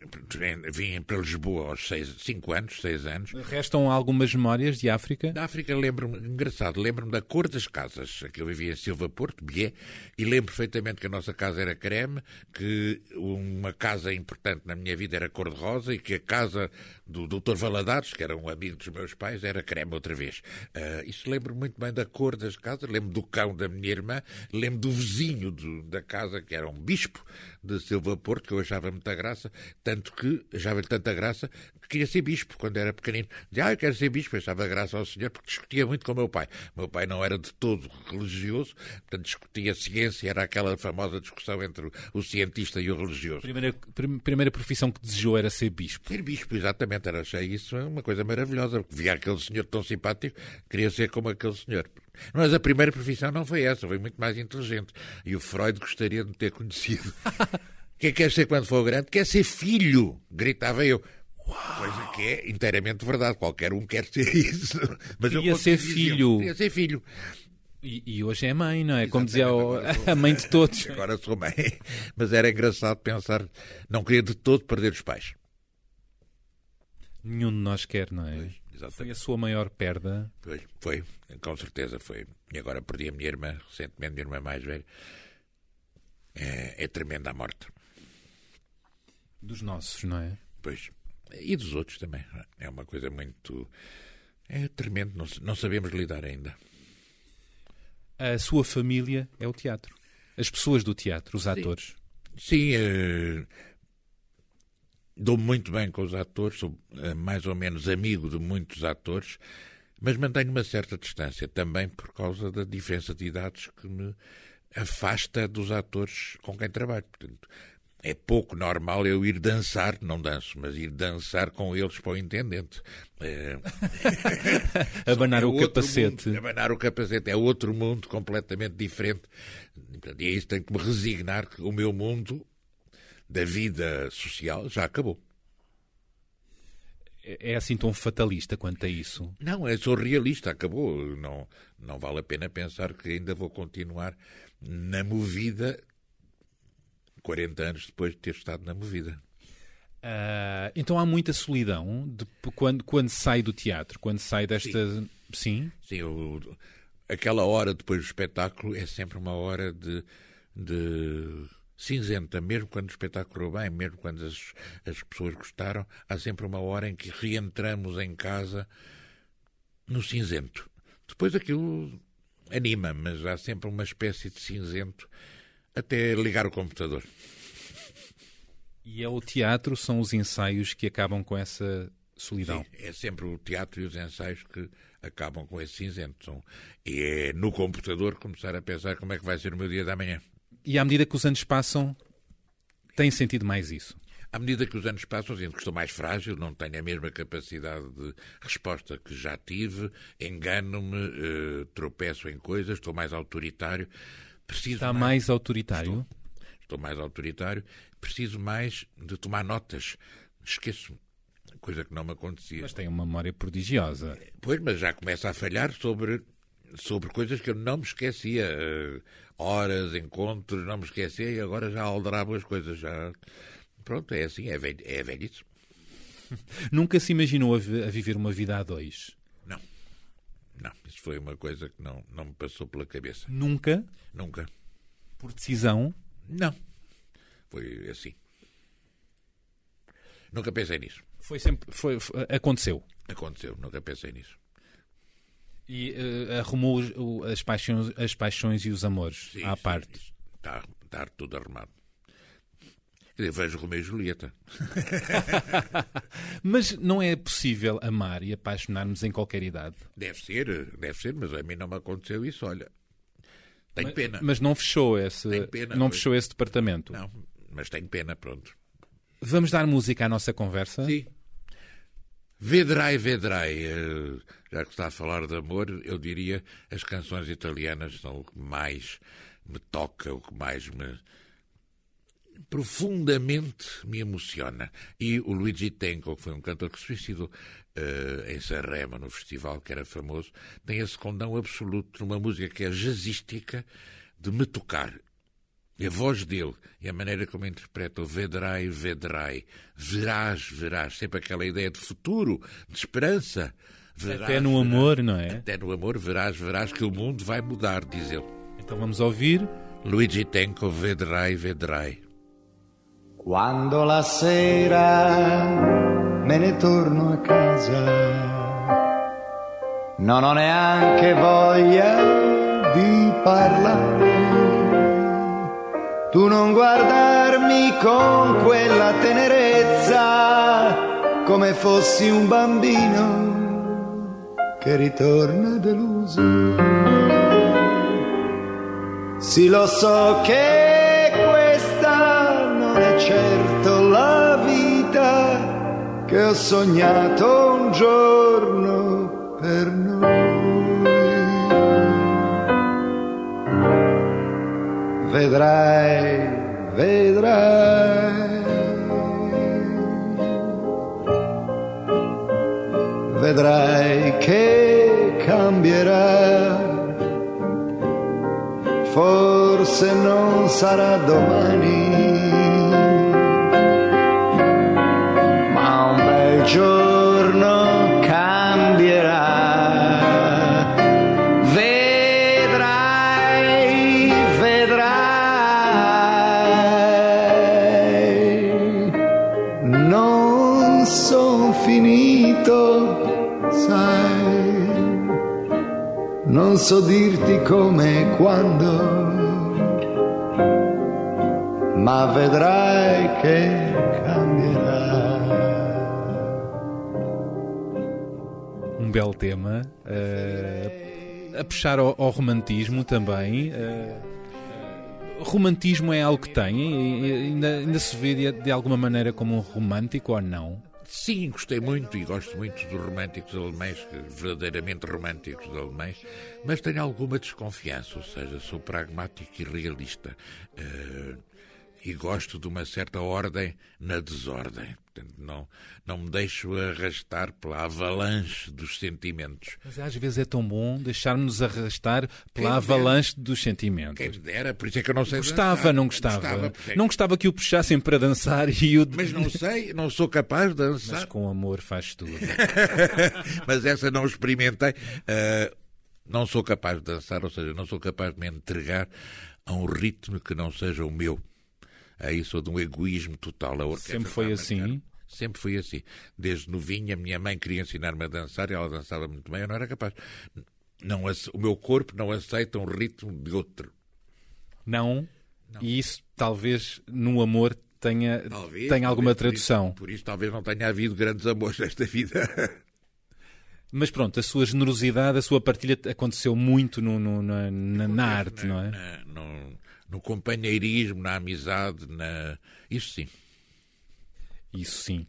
Vim para Lisboa aos seis, cinco anos, seis anos. Restam algumas memórias de África? Da África lembro-me, engraçado, lembro-me da cor das casas. Que eu vivia em Silva Porto, Bié, e lembro perfeitamente que a nossa casa era creme, que uma casa importante na minha vida era cor-de-rosa e que a casa do doutor Valadares, que era um amigo dos meus pais, era creme outra vez. Uh, isso lembro-me muito bem da cor das casas, lembro do cão da minha irmã, lembro do vizinho do, da casa, que era um bispo de Silva Porto, que eu achava muita graça, tanto que achava-lhe tanta graça que queria ser bispo quando era pequenino. Dizia, ah, eu quero ser bispo, achava graça ao senhor, porque discutia muito com o meu pai. O meu pai não era de todo religioso, portanto discutia ciência, era aquela famosa discussão entre o cientista e o religioso. A primeira, primeira profissão que desejou era ser bispo. Ser bispo, exatamente, era, achei isso uma coisa maravilhosa, porque via aquele senhor tão simpático, queria ser como aquele senhor. Mas a primeira profissão não foi essa, foi muito mais inteligente. E o Freud gostaria de me ter conhecido. O que é que quer ser quando for grande? Quer ser filho, gritava eu. Uau. Coisa que é inteiramente verdade, qualquer um quer ser isso. Mas queria eu ser filho. Queria ser filho. E, e hoje é mãe, não é? Exatamente. Como dizia o, a mãe de todos. Agora sou mãe. Mas era engraçado pensar, não queria de todo perder os pais. Nenhum de nós quer, não é? Pois, foi a sua maior perda? Pois, foi, com certeza foi. E agora perdi a minha irmã, recentemente, minha irmã mais velha. É, é tremenda a morte. Dos nossos, não é? Pois. E dos outros também. É uma coisa muito... É tremendo, não, não sabemos lidar ainda. A sua família é o teatro. As pessoas do teatro, os Sim. atores. Sim, eh, dou-me muito bem com os atores, sou eh, mais ou menos amigo de muitos atores, mas mantenho uma certa distância também por causa da diferença de idades que me afasta dos atores com quem trabalho. Portanto, é pouco normal eu ir dançar, não danço, mas ir dançar com eles para o intendente. É... Abanar é o capacete. Mundo, abanar o capacete é outro mundo completamente diferente. E é isso, tenho que me resignar que o meu mundo da vida social já acabou. É assim tão fatalista quanto a isso? Não, eu sou realista, acabou. Não, não vale a pena pensar que ainda vou continuar na movida quarenta anos depois de ter estado na movida. Uh, então há muita solidão de, quando, quando sai do teatro, quando sai desta... Sim? Sim, Sim eu, aquela hora depois do espetáculo é sempre uma hora de, de cinzenta, mesmo quando o espetáculo correu bem, mesmo quando as, as pessoas gostaram, há sempre uma hora em que reentramos em casa no cinzento. Depois aquilo anima, mas há sempre uma espécie de cinzento até ligar o computador. E é o teatro, são os ensaios que acabam com essa solidão? Sim, é sempre o teatro e os ensaios que acabam com esse cinzento. E é no computador começar a pensar como é que vai ser o meu dia da manhã. E à medida que os anos passam, tem sentido mais isso? À medida que os anos passam, sinto que estou mais frágil, não tenho a mesma capacidade de resposta que já tive, engano-me, eh, tropeço em coisas, estou mais autoritário. Preciso Está mais, mais autoritário? Estou, estou mais autoritário. Preciso mais de tomar notas. Esqueço-me. Coisa que não me acontecia. Mas tem uma memória prodigiosa. Pois, mas já começa a falhar sobre, sobre coisas que eu não me esquecia. Uh, horas, encontros, não me esquecia e agora já aldrabo as coisas. Já... Pronto, é assim, é, velho, é velhice. Nunca se imaginou a, vi- a viver uma vida a dois? Não. Não, isso foi uma coisa que não, não me passou pela cabeça. Nunca? Nunca. Por decisão? Não. Foi assim. Nunca pensei nisso. Foi sempre... Foi, foi- aconteceu. Aconteceu, nunca pensei nisso. E eh, arrumou os- o- as, paixões, as paixões e os amores Sim, à sim, parte. isso. Está, está tudo arrumado. Quer dizer, vejo Romeu e Julieta. Mas não é possível amar e apaixonar-nos em qualquer idade? Deve ser, deve ser, mas a mim não me aconteceu isso, olha. Tenho Mas- pena. Mas não fechou esse, Tenho pena, não pois. fechou esse departamento? Não, mas tenho pena, pronto. Vamos dar música à nossa conversa? Sim. Vedrai, Vedrai. eh, Já que está a falar de amor, eu diria as canções italianas são o que mais me toca, o que mais me... profundamente me emociona. E o Luigi Tenco, que foi um cantor que se suicidou uh, em Sanremo, no festival, que era famoso, tem esse condão absoluto numa música que é jazzística de me tocar. E a voz dele e a maneira como interpreta o Vedrai, Vedrai, verás, verás, sempre aquela ideia de futuro, de esperança. Verás, Até no verás, amor, não é? Até no amor, verás, verás que o mundo vai mudar, diz ele. Então vamos ouvir. Luigi Tenco, Vedrai, Vedrai. Quando la sera me ne torno a casa, non ho neanche voglia di parlare. Tu non guardarmi con quella tenerezza, come fossi un bambino che ritorna deluso. Sì, lo so che questa non è certo la vita che ho sognato un giorno per noi. Vedrai, vedrai, vedrai che cambierà. Forse non sarà domani, ma un bel giorno cambierà. Vedrai, vedrai, non so non so dirti come e quando, ma vedrai che cambierà. Um belo tema, uh, a puxar ao, ao romantismo também. Uh, romantismo é algo que tem, e, e, ainda, ainda se vê de, de alguma maneira como um romântico ou não? Sim, gostei muito e gosto muito dos românticos alemães, verdadeiramente românticos alemães, mas tenho alguma desconfiança, ou seja, sou pragmático e realista. Uh, e gosto de uma certa ordem na desordem. Portanto, não, não me deixo arrastar pela avalanche dos sentimentos. Mas às vezes é tão bom deixar-nos arrastar pela Quem avalanche dera, dos sentimentos. Quem me dera, por isso é que eu não sei gostava, dançar. Não gostava, gostava. Não gostava que o puxassem para dançar e o... Mas não sei, não sou capaz de dançar. Mas com amor faz tudo. Mas essa não experimentei. Uh, não sou capaz de dançar, ou seja, não sou capaz de me entregar a um ritmo que não seja o meu. Aí sou de um egoísmo total. A Sempre foi assim? Sempre foi assim. Desde novinha, a minha mãe queria ensinar-me a dançar e ela dançava muito bem, eu não era capaz. Não, o meu corpo não aceita um ritmo de outro. Não? não. E isso talvez no amor tenha, talvez, tenha alguma talvez, tradução. Por isso, por isso talvez não tenha havido grandes amores nesta vida. Mas pronto, a sua generosidade, a sua partilha aconteceu muito no, no, na, na, na arte, na, não é? Na, no, no companheirismo, na amizade, na... isso sim. Isso sim.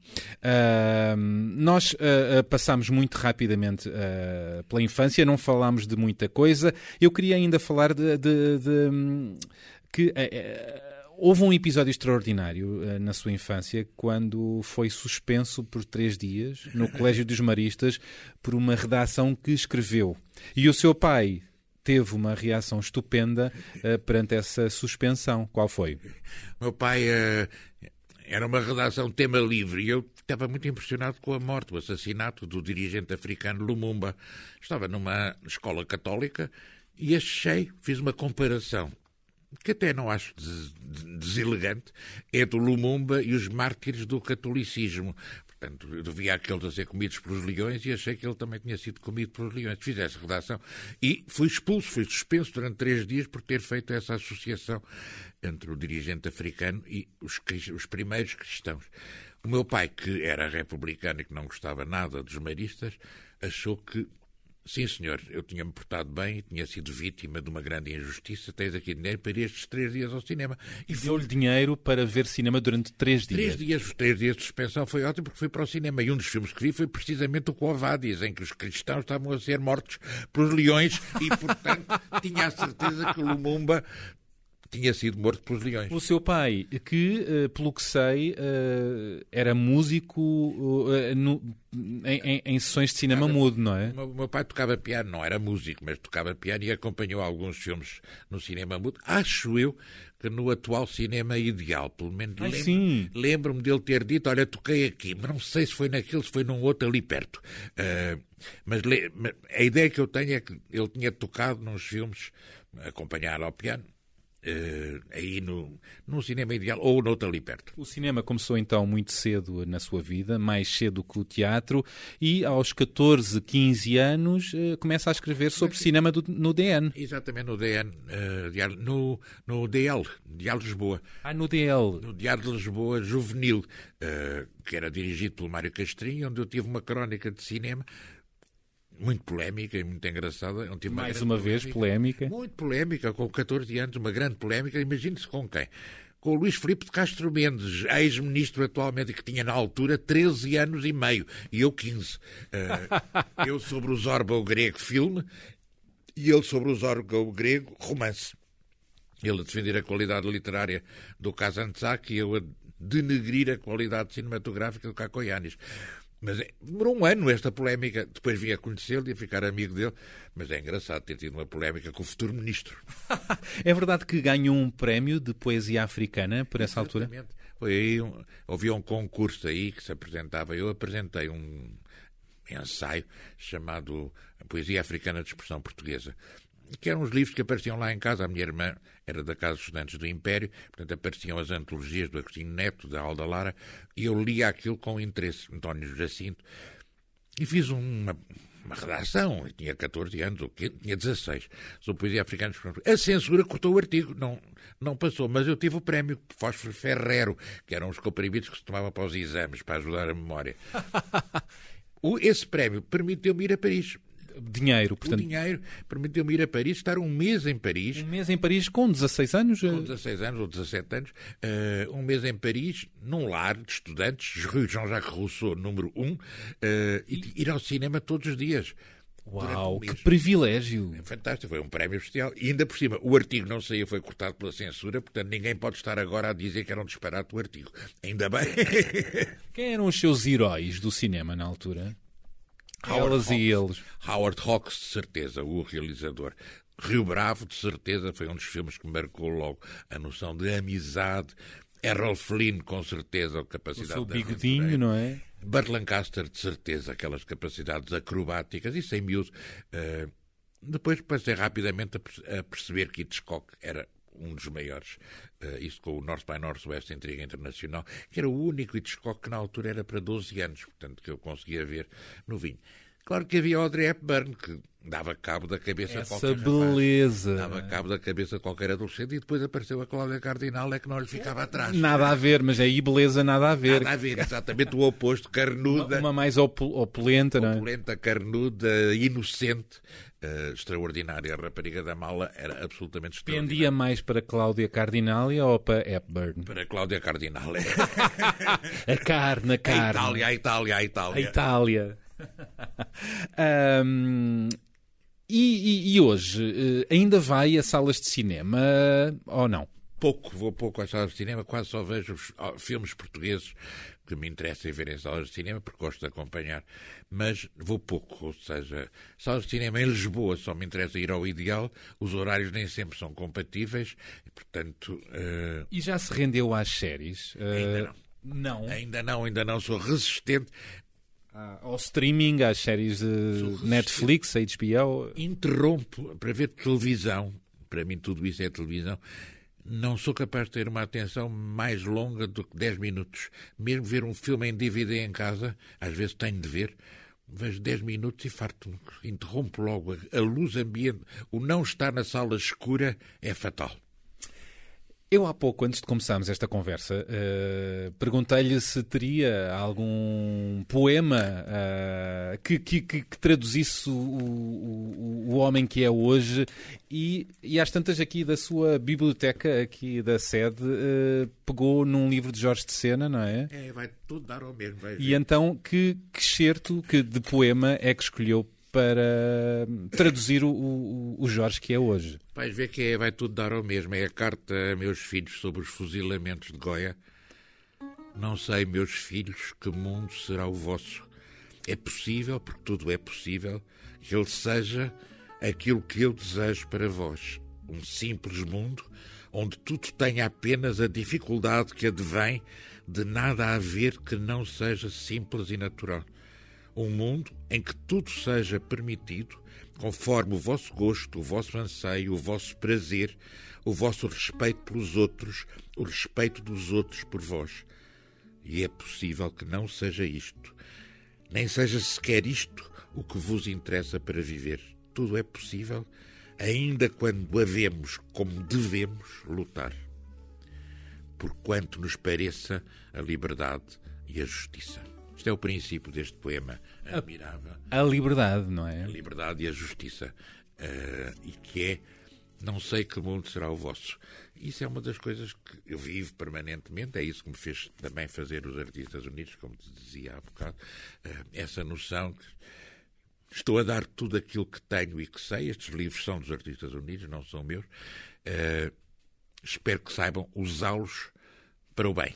Uh, nós uh, passámos muito rapidamente uh, pela infância, não falámos de muita coisa. Eu queria ainda falar de... de, de um, que... Uh, Houve um episódio extraordinário uh, na sua infância quando foi suspenso por três dias no Colégio dos Maristas por uma redação que escreveu. E o seu pai teve uma reação estupenda uh, perante essa suspensão. Qual foi? Meu pai uh, era uma redação tema livre e eu estava muito impressionado com a morte, o assassinato do dirigente africano Lumumba. Estava numa escola católica e achei, fiz uma comparação que até não acho des- deselegante, é do Lumumba e os mártires do catolicismo. Portanto, eu via aqueles a ser comidos pelos leões e achei que ele também tinha sido comido pelos leões. Fiz essa redação e fui expulso, fui suspenso durante três dias por ter feito essa associação entre o dirigente africano e os, os primeiros cristãos. O meu pai, que era republicano e que não gostava nada dos maristas, achou que sim, senhor, eu tinha-me portado bem e tinha sido vítima de uma grande injustiça. Tens aqui dinheiro para ir estes três dias ao cinema. E deu-lhe dinheiro para ver cinema durante três dias. Três dias, os três dias de suspensão foi ótimo porque fui para o cinema. E um dos filmes que vi foi precisamente o Quo Vadis, em que os cristãos estavam a ser mortos pelos leões e, portanto, tinha a certeza que o Lumumba tinha sido morto pelos leões. O seu pai, que, uh, pelo que sei, uh, era músico uh, no, em, em, em sessões de cinema tocava, mudo, não é? O meu pai tocava piano, não era músico, mas tocava piano e acompanhou alguns filmes no cinema mudo. Acho eu que no atual cinema ideal, pelo menos Ai, lembro, sim. lembro-me dele ter dito, olha, toquei aqui, mas não sei se foi naquele, se foi num outro ali perto. Uh, mas, le, mas a ideia que eu tenho é que ele tinha tocado nos filmes, acompanhar ao piano, Uh, aí no, no cinema ideal ou no outro ali perto. O cinema começou então muito cedo na sua vida, mais cedo que o teatro, e aos catorze, quinze anos uh, começa a escrever sobre Mas, cinema do, no D N. Exatamente, no D N, uh, no, no D L, Diário de Lisboa. Ah, no D L. No Diário de Lisboa Juvenil, uh, que era dirigido pelo Mário Castrinho, onde eu tive uma crónica de cinema muito polémica e muito engraçada. Uma Mais uma vez, polémica. Muito polémica, com catorze anos, uma grande polémica. Imagine-se com quem? Com o Luís Filipe de Castro Mendes, ex-ministro atualmente, que tinha na altura treze anos e meio, e eu quinze. Uh, eu sobre o Zorba, o grego, filme, e ele sobre o Zorba, o grego, romance. Ele a defender a qualidade literária do Kazantzak e eu a denegrir a qualidade cinematográfica do Cacoianis. Mas é, demorou um ano esta polémica. Depois vim a conhecê-lo e a ficar amigo dele. Mas é engraçado ter tido uma polémica com o futuro ministro. É verdade que ganhou um prémio de poesia africana por essa Exatamente. altura? Foi aí, um, havia um concurso aí que se apresentava. Eu apresentei um ensaio chamado Poesia Africana de Expressão Portuguesa, que eram os livros que apareciam lá em casa. A minha irmã era da Casa dos Estudantes do Império, portanto apareciam as antologias do Agostinho Neto, da Alda Lara, e eu lia aquilo com interesse, António Jacinto, e fiz uma, uma redação, eu tinha catorze anos, ou quinze, tinha dezasseis, sobre poesia africana. A censura cortou o artigo, não, não passou, mas eu tive o prémio Fósforo Ferrero, que eram os comprimidos que se tomavam para os exames, para ajudar a memória. o, esse prémio permitiu-me ir a Paris. Dinheiro, portanto... O dinheiro permitiu-me ir a Paris, estar um mês em Paris. Um mês em Paris com dezasseis anos? Com dezasseis anos ou dezassete anos. Uh, um mês em Paris, num lar de estudantes, Rue Jean-Jacques Rousseau, número um, uh, e ir ao cinema todos os dias. Uau, um que privilégio! É fantástico, foi um prémio especial. E ainda por cima, o artigo não saía, foi cortado pela censura, portanto ninguém pode estar agora a dizer que era um disparate o artigo. Ainda bem. Quem eram os seus heróis do cinema na altura? Elas e eles. Howard Hawks, de certeza, o realizador. Rio Bravo, de certeza, foi um dos filmes que me marcou logo a noção de amizade. Errol Flynn, com certeza, a capacidade de... O seu bigodinho, não é? Burt Lancaster, de certeza, aquelas capacidades acrobáticas, isso em miúdo. Uh, depois passei rapidamente a perceber que Hitchcock era um dos maiores, uh, isso com o North by Northwest, Intriga Internacional, que era o único Hitchcock que na altura era para doze anos, portanto, que eu conseguia ver novinho. Claro que havia Audrey Hepburn, que dava cabo da cabeça de qualquer beleza. rapaz. Dava cabo da cabeça de qualquer adolescente, e depois apareceu a Cláudia Cardinal, é que não lhe ficava atrás. Nada a ver, mas aí beleza nada a ver. Nada a ver, exatamente o oposto, carnuda. Uma, uma mais opul opulenta, não é? Opulenta, carnuda, inocente, uh, extraordinária. A rapariga da mala era absolutamente extraordinária. Pendia mais para Cláudia Cardinale ou para Hepburn? Para Cláudia Cardinale. A carne, a carne. A Itália, a Itália, a Itália. A Itália. um, e, e, e hoje ainda vai a salas de cinema ou não? Pouco, vou pouco às salas de cinema, quase só vejo os filmes portugueses que me interessa ver em salas de cinema, porque gosto de acompanhar, mas vou pouco, ou seja, salas de cinema em Lisboa só me interessa ir ao Ideal, os horários nem sempre são compatíveis, e, portanto... Uh... E já se rendeu às séries? Uh... Ainda não. Não? Ainda não, ainda não, sou resistente. Ah, ao streaming, às séries de Netflix, H B O. Interrompo para ver televisão, para mim tudo isso é televisão, não sou capaz de ter uma atenção mais longa do que dez minutos. Mesmo ver um filme em D V D em casa, às vezes tenho de ver, vejo dez minutos e farto-me, interrompo logo. A luz ambiente, o não estar na sala escura é fatal. Eu há pouco, antes de começarmos esta conversa, uh, perguntei-lhe se teria algum poema uh, que, que, que, que traduzisse o, o, o homem que é hoje e, e às tantas aqui da sua biblioteca, aqui da sede, uh, pegou num livro de Jorge de Sena, não é? É, vai tudo dar ao mesmo. Vai e então, que, que excerto que de poema é que escolheu para traduzir o, o, o Jorge que é hoje? Vais ver que é, vai tudo dar ao mesmo. É a carta a meus filhos sobre os fuzilamentos de Goia. Não sei, meus filhos, que mundo será o vosso. É possível, porque tudo é possível, que ele seja aquilo que eu desejo para vós. Um simples mundo onde tudo tenha apenas a dificuldade que advém de nada haver que não seja simples e natural. Um mundo em que tudo seja permitido, conforme o vosso gosto, o vosso anseio, o vosso prazer, o vosso respeito pelos outros, o respeito dos outros por vós. E é possível que não seja isto, nem seja sequer isto o que vos interessa para viver. Tudo é possível, ainda quando havemos, como devemos, lutar. Porquanto nos pareça a liberdade e a justiça. Isto é o princípio deste poema admirável. A liberdade, não é? A liberdade e a justiça. Uh, e que é, não sei que mundo será o vosso. Isso é uma das coisas que eu vivo permanentemente. É isso que me fez também fazer os Artistas Unidos, como te dizia há bocado. Uh, essa noção que estou a dar tudo aquilo que tenho e que sei. Estes livros são dos Artistas Unidos, não são meus. Uh, espero que saibam usá-los para o bem.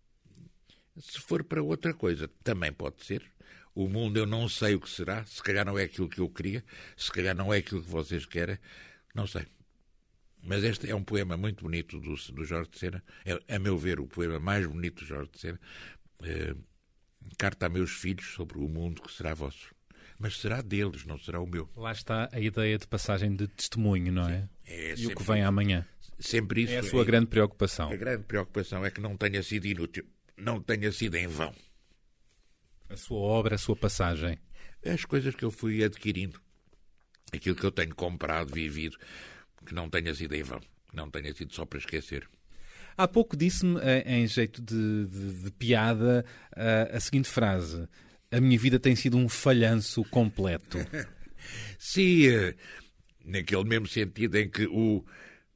Se for para outra coisa, também pode ser. O mundo eu não sei o que será. Se calhar não é aquilo que eu queria. Se calhar não é aquilo que vocês querem. Não sei. Mas este é um poema muito bonito do, do Jorge de Sena. É, a meu ver, o poema mais bonito do Jorge de Sena. É, carta a meus filhos sobre o mundo que será vosso. Mas será deles, não será o meu. Lá está a ideia de passagem de testemunho, não é? é e o que vem amanhã. Sempre isso. É a sua é, grande preocupação. A grande preocupação é que não tenha sido inútil. Não tenha sido em vão. A sua obra, a sua passagem. As coisas que eu fui adquirindo, aquilo que eu tenho comprado, vivido, que não tenha sido em vão, não tenha sido só para esquecer. Há pouco disse-me, em jeito de, de, de piada, a, a seguinte frase: a minha vida tem sido um falhanço completo. Sim, naquele mesmo sentido em que o,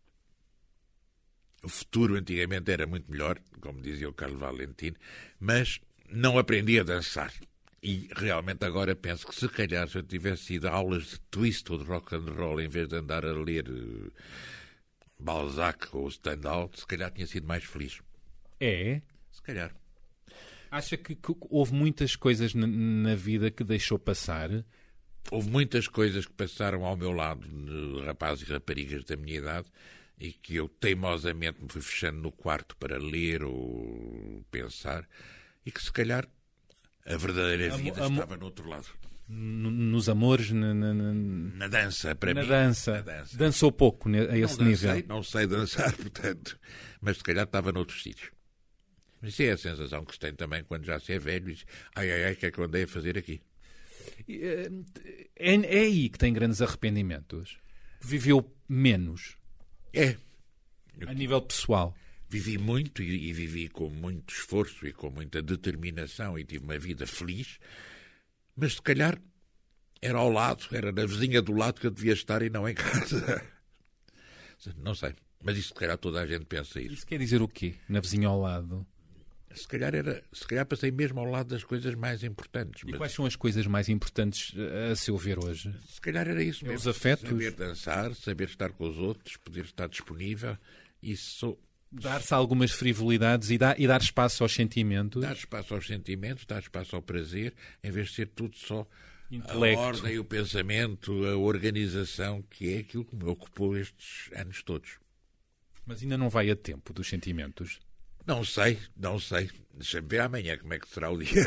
o futuro antigamente era muito melhor, como dizia o Carlo Valentim, mas não aprendi a dançar. E realmente agora penso que se calhar se eu tivesse ido a aulas de twist ou de rock and roll em vez de andar a ler uh, Balzac ou Stendhal, se calhar tinha sido mais feliz. É? Se calhar. Acha que, que houve muitas coisas na, na vida que deixou passar? Houve muitas coisas que passaram ao meu lado, rapazes e raparigas da minha idade, e que eu teimosamente me fui fechando no quarto para ler ou pensar, e que se calhar a verdadeira vida Amo, estava no outro lado. Nos amores, na, na, na... na dança, para na mim. Dança. Na dança. Dançou pouco a esse não nível. Dancei, não sei dançar, portanto, mas se calhar estava noutros sítios. Mas isso é a sensação que se tem também quando já se é velho e diz, ai, ai, ai, o que é que eu andei a fazer aqui? É, é aí que tem grandes arrependimentos. Viveu menos. É. A nível pessoal. Vivi muito e, e vivi com muito esforço e com muita determinação e tive uma vida feliz, mas se calhar era ao lado, era na vizinha do lado que eu devia estar e não em casa. Não sei, mas isso se calhar toda a gente pensa isso. Isso quer dizer o quê? Na vizinha ao lado? Se calhar, era, se calhar passei mesmo ao lado das coisas mais importantes. E mas... quais são as coisas mais importantes a seu ver hoje? Se calhar era isso é mesmo. Os afetos? Saber dançar, saber estar com os outros, poder estar disponível. Isso... Dar-se algumas frivolidades e dar, e dar espaço aos sentimentos. Dar espaço aos sentimentos, dar espaço ao prazer, em vez de ser tudo só intelecto. A ordem, o pensamento, a organização, que é aquilo que me ocupou estes anos todos. Mas ainda não vai a tempo dos sentimentos? Não sei, não sei. Deixa-me ver amanhã como é que será o dia.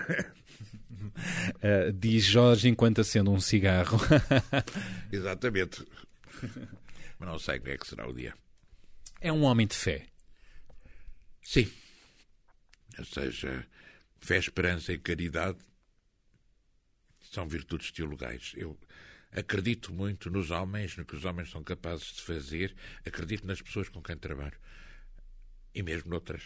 uh, diz Jorge enquanto acende um cigarro. Exatamente. Mas não sei como é que será o dia. É um homem de fé? Sim. Ou seja, fé, esperança e caridade são virtudes teologais. Eu acredito muito nos homens, no que os homens são capazes de fazer. Acredito nas pessoas com quem trabalho. E mesmo noutras.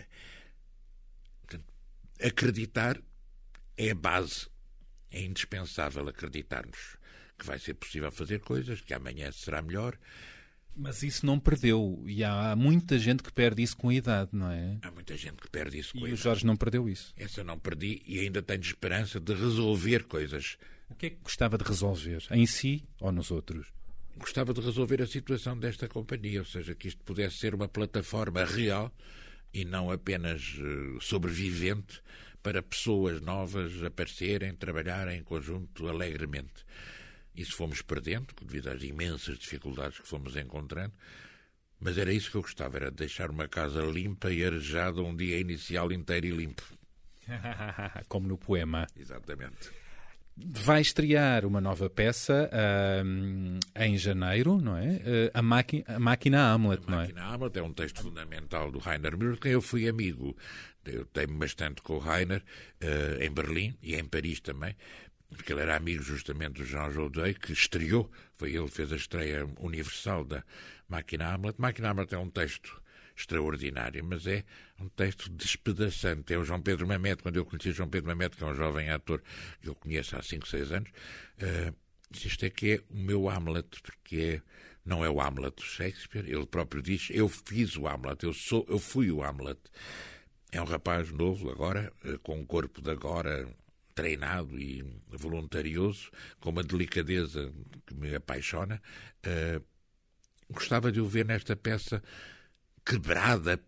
Portanto, acreditar é a base. É indispensável acreditarmos que vai ser possível fazer coisas, que amanhã será melhor. Mas isso não perdeu. E há muita gente que perde isso com a idade, não é? Há muita gente que perde isso com e a idade. E o idade. Jorge não perdeu isso. Essa não perdi e ainda tenho esperança de resolver coisas. O que é que gostava de resolver? Em si ou nos outros? Gostava de resolver a situação desta companhia, ou seja, que isto pudesse ser uma plataforma real e não apenas uh, sobrevivente para pessoas novas aparecerem, trabalharem em conjunto alegremente. Isso fomos perdendo, devido às imensas dificuldades que fomos encontrando, mas era isso que eu gostava, era deixar uma casa limpa e arejada um dia inicial inteiro e limpo. Como no poema. Exatamente. Vai estrear uma nova peça uh, em janeiro, não é? Uh, a, Máqui a Máquina Hamlet, a não é? A Máquina Hamlet é um texto fundamental do Rainer Müller, de quem eu fui amigo. Eu tenho bastante com o Rainer, uh, em Berlim e em Paris também, porque ele era amigo justamente do Jean Jaudet, que estreou, foi ele que fez a estreia universal da Máquina Hamlet. Máquina Hamlet é um texto extraordinário, mas é um texto despedaçante. É o João Pedro Mamet, quando eu conheci o João Pedro Mamet, que é um jovem ator que eu conheço há cinco, seis anos, uh, isto é que é o meu Hamlet, porque é, não é o Hamlet do Shakespeare, ele próprio diz, eu fiz o Hamlet, eu, sou, eu fui o Hamlet. É um rapaz novo agora, uh, com um corpo de agora treinado e voluntarioso, com uma delicadeza que me apaixona. Uh, gostava de o ver nesta peça quebrada,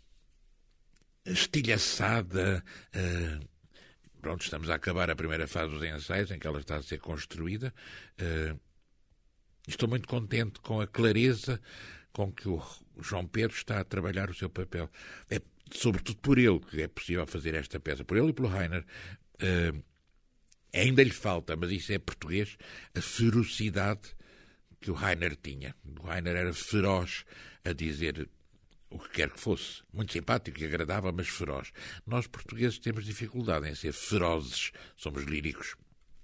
estilhaçada. Uh, pronto, estamos a acabar a primeira fase dos ensaios, em que ela está a ser construída. Uh, estou muito contente com a clareza com que o João Pedro está a trabalhar o seu papel. É sobretudo por ele que é possível fazer esta peça, por ele e pelo Rainer. Uh, ainda lhe falta, mas isso é português, a ferocidade que o Rainer tinha. O Rainer era feroz a dizer o que quer que fosse. Muito simpático e agradável, mas feroz. Nós, portugueses, temos dificuldade em ser ferozes. Somos líricos.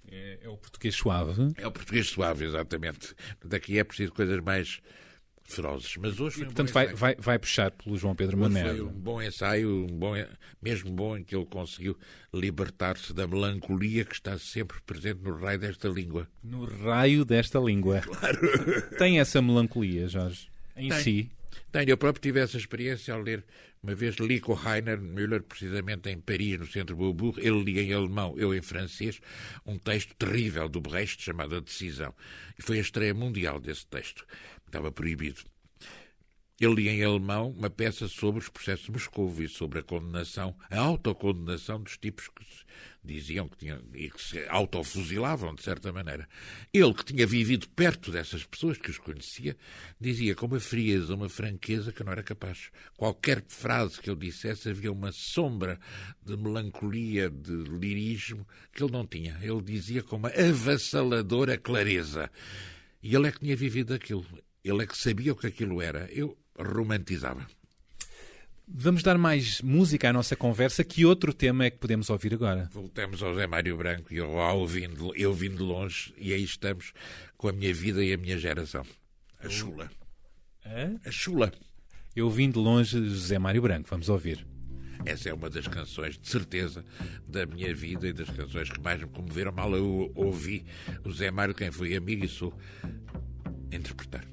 É, é o português suave. É o português suave, exatamente. Daqui é preciso coisas mais ferozes. Mas hoje foi um Portanto, bom vai, ensaio. vai, vai puxar pelo João Pedro Hoje Mamede. foi um bom ensaio, um bom, mesmo bom, em que ele conseguiu libertar-se da melancolia que está sempre presente no raio desta língua. No raio desta língua. Claro. Tem essa melancolia, Jorge, em Tem. si. Tenho, eu próprio tive essa experiência ao ler, uma vez li com Rainer Müller, precisamente em Paris, no Centro Beaubourg, ele lia em alemão, eu em francês, um texto terrível do Brecht chamado A Decisão. E foi a estreia mundial desse texto. Estava proibido. Ele lia em alemão uma peça sobre os processos de Moscou e sobre a condenação, a autocondenação dos tipos que diziam que tinham e que se autofuzilavam, de certa maneira. Ele, que tinha vivido perto dessas pessoas, que os conhecia, dizia com uma frieza, uma franqueza que não era capaz. Qualquer frase que eu dissesse havia uma sombra de melancolia, de lirismo, que ele não tinha. Ele dizia com uma avassaladora clareza. E ele é que tinha vivido aquilo. Ele é que sabia o que aquilo era. Eu romantizava. Vamos dar mais música à nossa conversa. Que outro tema é que podemos ouvir agora? Voltamos ao Zé Mário Branco e eu, ao vindo, eu vim de longe e aí estamos com a minha vida e a minha geração. A chula. Hã? A chula. Eu vim de longe, José Mário Branco. Vamos ouvir. Essa é uma das canções, de certeza, da minha vida e das canções que mais me comoveram. Mal eu ouvi o Zé Mário, quem foi amigo e sou, interpretar.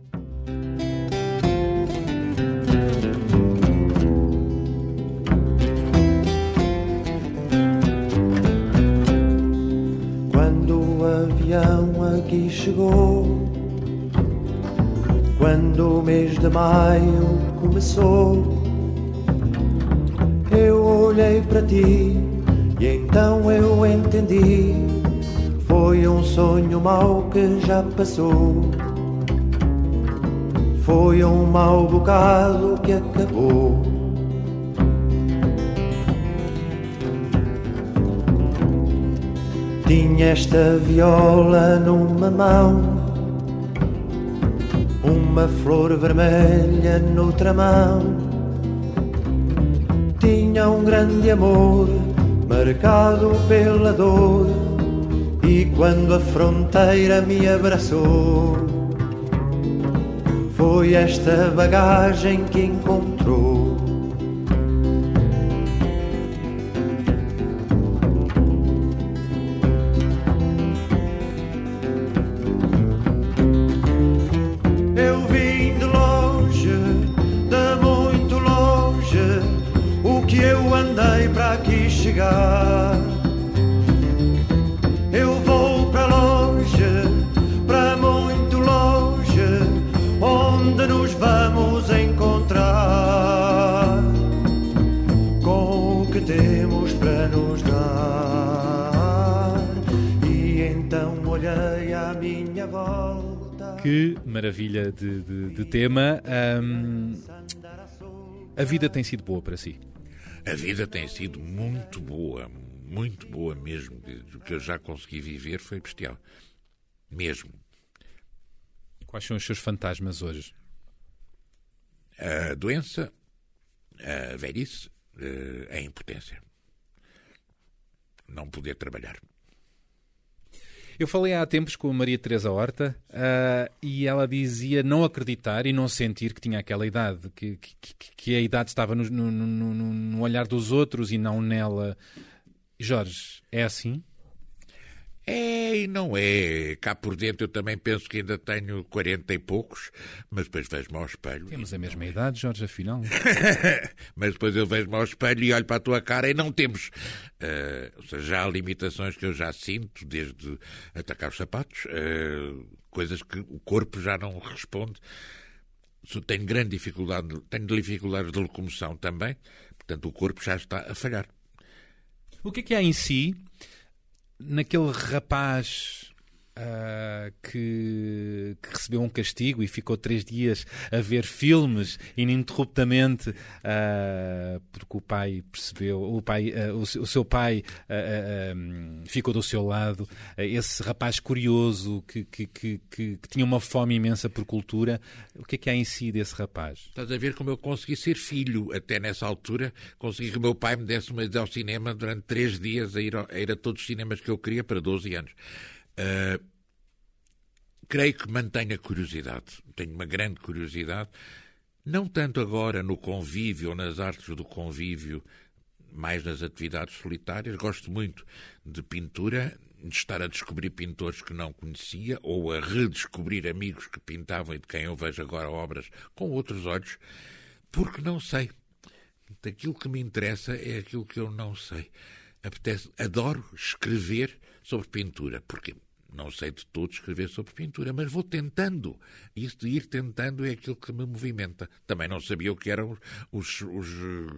Quando o avião aqui chegou, quando o mês de maio começou, eu olhei para ti e então eu entendi. Foi um sonho mau que já passou. Foi um mau bocado que acabou. Tinha esta viola numa mão, uma flor vermelha noutra mão. Tinha um grande amor marcado pela dor, e quando a fronteira me abraçou, foi esta bagagem que encontrou. Eu vim de longe, de muito longe, o que eu andei para aqui chegar. Eu vou para longe, para muito longe, onde nos vamos encontrar, com o que temos para nos dar. E então olhei à minha volta. Que maravilha de, de, de tema. Hum, a vida tem sido boa para si? A vida tem sido muito boa, muito boa mesmo. O que eu já consegui viver foi bestial. Mesmo. Quais são os seus fantasmas hoje? A doença, a velhice, a impotência. Não poder trabalhar. Eu falei há tempos com a Maria Teresa Horta uh, e ela dizia não acreditar e não sentir que tinha aquela idade, que, que, que a idade estava no, no, no, no olhar dos outros e não nela. Jorge, é assim? É e não é. Cá por dentro eu também penso que ainda tenho quarenta e poucos, mas depois vejo-me ao espelho. Temos a mesma idade, Jorge, afinal. Mas depois eu vejo-me ao espelho e olho para a tua cara e não temos. Uh, ou seja, já há limitações que eu já sinto, desde atacar os sapatos, uh, coisas que o corpo já não responde. Tenho grande dificuldade, tenho dificuldades de locomoção também, portanto o corpo já está a falhar. O que é que há em si, naquele rapaz uh, que que, que recebeu um castigo e ficou três dias a ver filmes ininterruptamente uh, porque o pai percebeu, o, pai, uh, o, o seu pai uh, uh, um, ficou do seu lado, uh, esse rapaz curioso que, que, que, que, que tinha uma fome imensa por cultura. O que é que há em si desse rapaz? Estás a ver como eu consegui ser filho até nessa altura, consegui que o meu pai me desse uma ida ao cinema durante três dias a ir, a, a ir a todos os cinemas que eu queria para doze anos. Uh, creio que mantenho a curiosidade, tenho uma grande curiosidade, não tanto agora no convívio ou nas artes do convívio, mais nas atividades solitárias. Gosto muito de pintura, de estar a descobrir pintores que não conhecia ou a redescobrir amigos que pintavam e de quem eu vejo agora obras com outros olhos, porque não sei. Aquilo que me interessa é aquilo que eu não sei. Apetece, adoro escrever sobre pintura, porque não sei de tudo escrever sobre pintura, mas vou tentando. Isso de ir tentando é aquilo que me movimenta. Também não sabia o que eram os, os,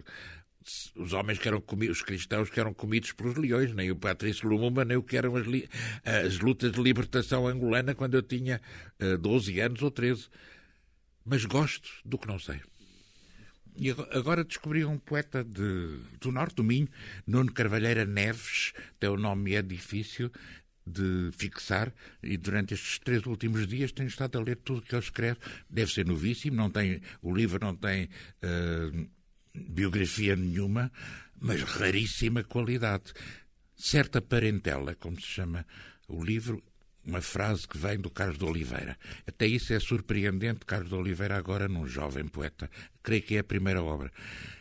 os homens que eram comidos, os cristãos que eram comidos pelos leões, nem o Patrício Lumumba, nem o que eram as, as lutas de libertação angolana quando eu tinha uh, doze anos ou treze. Mas gosto do que não sei. E agora descobri um poeta de, do Norte do Minho, Nuno Carvalheira Neves, até o nome é difícil de fixar, e durante estes três últimos dias tenho estado a ler tudo o que ele escreve. Deve ser novíssimo, não tem, o livro não tem uh, biografia nenhuma, mas raríssima qualidade. Certa parentela, como se chama o livro, uma frase que vem do Carlos de Oliveira. Até isso é surpreendente, Carlos de Oliveira agora num jovem poeta. Creio que é a primeira obra.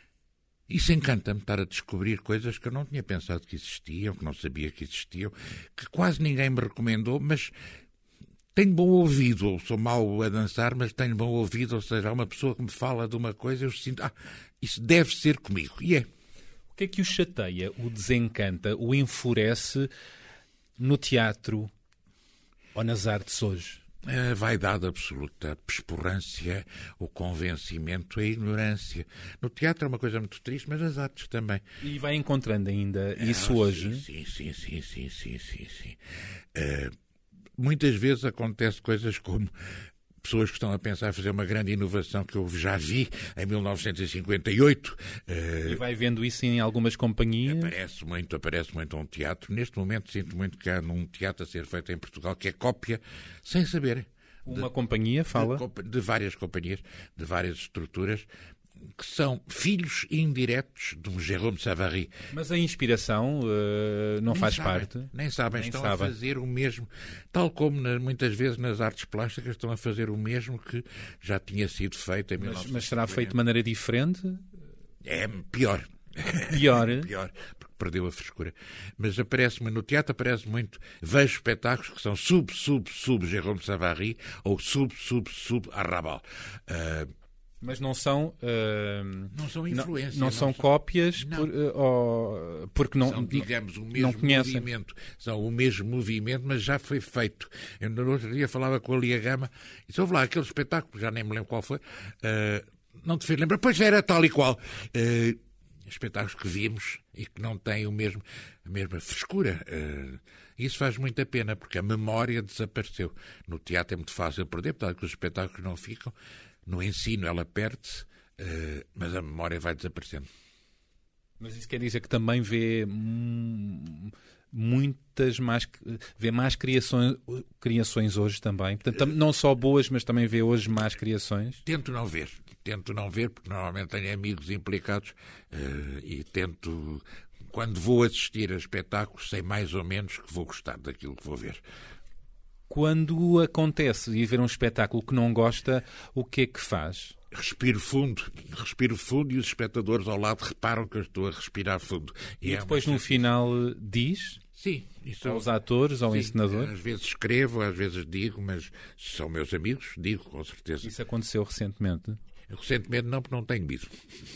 Isso encanta-me, estar a descobrir coisas que eu não tinha pensado que existiam, que não sabia que existiam, que quase ninguém me recomendou, mas tenho bom ouvido, ou sou mau a dançar, mas tenho bom ouvido, ou seja, há uma pessoa que me fala de uma coisa, eu sinto, ah, isso deve ser comigo. E é. O que é que o chateia, o desencanta, o enfurece no teatro ou nas artes hoje? A vaidade absoluta, a pesporrância, o convencimento, a ignorância. No teatro é uma coisa muito triste, mas nas artes também. E vai encontrando ainda isso ah, hoje? Sim, sim, sim, sim, sim, sim, sim. Uh, muitas vezes acontece coisas como pessoas que estão a pensar em fazer uma grande inovação que eu já vi em mil novecentos e cinquenta e oito. Uh, e vai vendo isso em algumas companhias? Aparece muito, aparece muito um teatro. Neste momento sinto muito que há um teatro a ser feito em Portugal que é cópia, sem saber. Uma de, companhia, fala? De, de várias companhias, de várias estruturas, que são filhos indiretos de um Jérôme Savary. Mas a inspiração uh, não nem faz sabem, parte? Nem sabem, nem estão sabem. a fazer o mesmo, tal como na, muitas vezes nas artes plásticas estão a fazer o mesmo que já tinha sido feito em mil novecentos e cinquenta. Mas, mas será feito de maneira diferente? É pior. Pior? Pior, porque perdeu a frescura. Mas aparece-me no teatro, aparece muito, vejo espetáculos que são sub, sub, sub Jérôme Savary ou sub, sub, sub Arrabal. Uh, Mas não são... Uh, não são influências. Não, não são cópias por, uh, ou, porque não, são, digamos, o não mesmo conhecem. movimento. São o mesmo movimento, mas já foi feito. Eu no outro dia falava com a Lia Gama e disse, ouve lá, aquele espetáculo, já nem me lembro qual foi, uh, não te fez lembrar, pois era tal e qual. Uh, espetáculos que vimos e que não têm o mesmo, a mesma frescura. Uh, isso faz muita pena, porque a memória desapareceu. No teatro é muito fácil perder, porque os espetáculos não ficam. No ensino ela perde-se, uh, mas a memória vai desaparecendo. Mas isso quer dizer que também vê hum, muitas mais, vê mais criações, criações hoje também. Portanto, não só boas, mas também vê hoje mais criações? Tento não ver. Tento não ver, porque normalmente tenho amigos implicados uh, e tento, quando vou assistir a espetáculos, sei mais ou menos que vou gostar daquilo que vou ver. Quando acontece e ver um espetáculo que não gosta, o que é que faz? Respiro fundo, respiro fundo e os espectadores ao lado reparam que eu estou a respirar fundo. E, e é depois no final diz? Sim. Isso aos atores, ao sim, encenador? Às vezes escrevo, às vezes digo, mas se são meus amigos, digo com certeza. Isso aconteceu recentemente? Recentemente não, porque não tenho ido.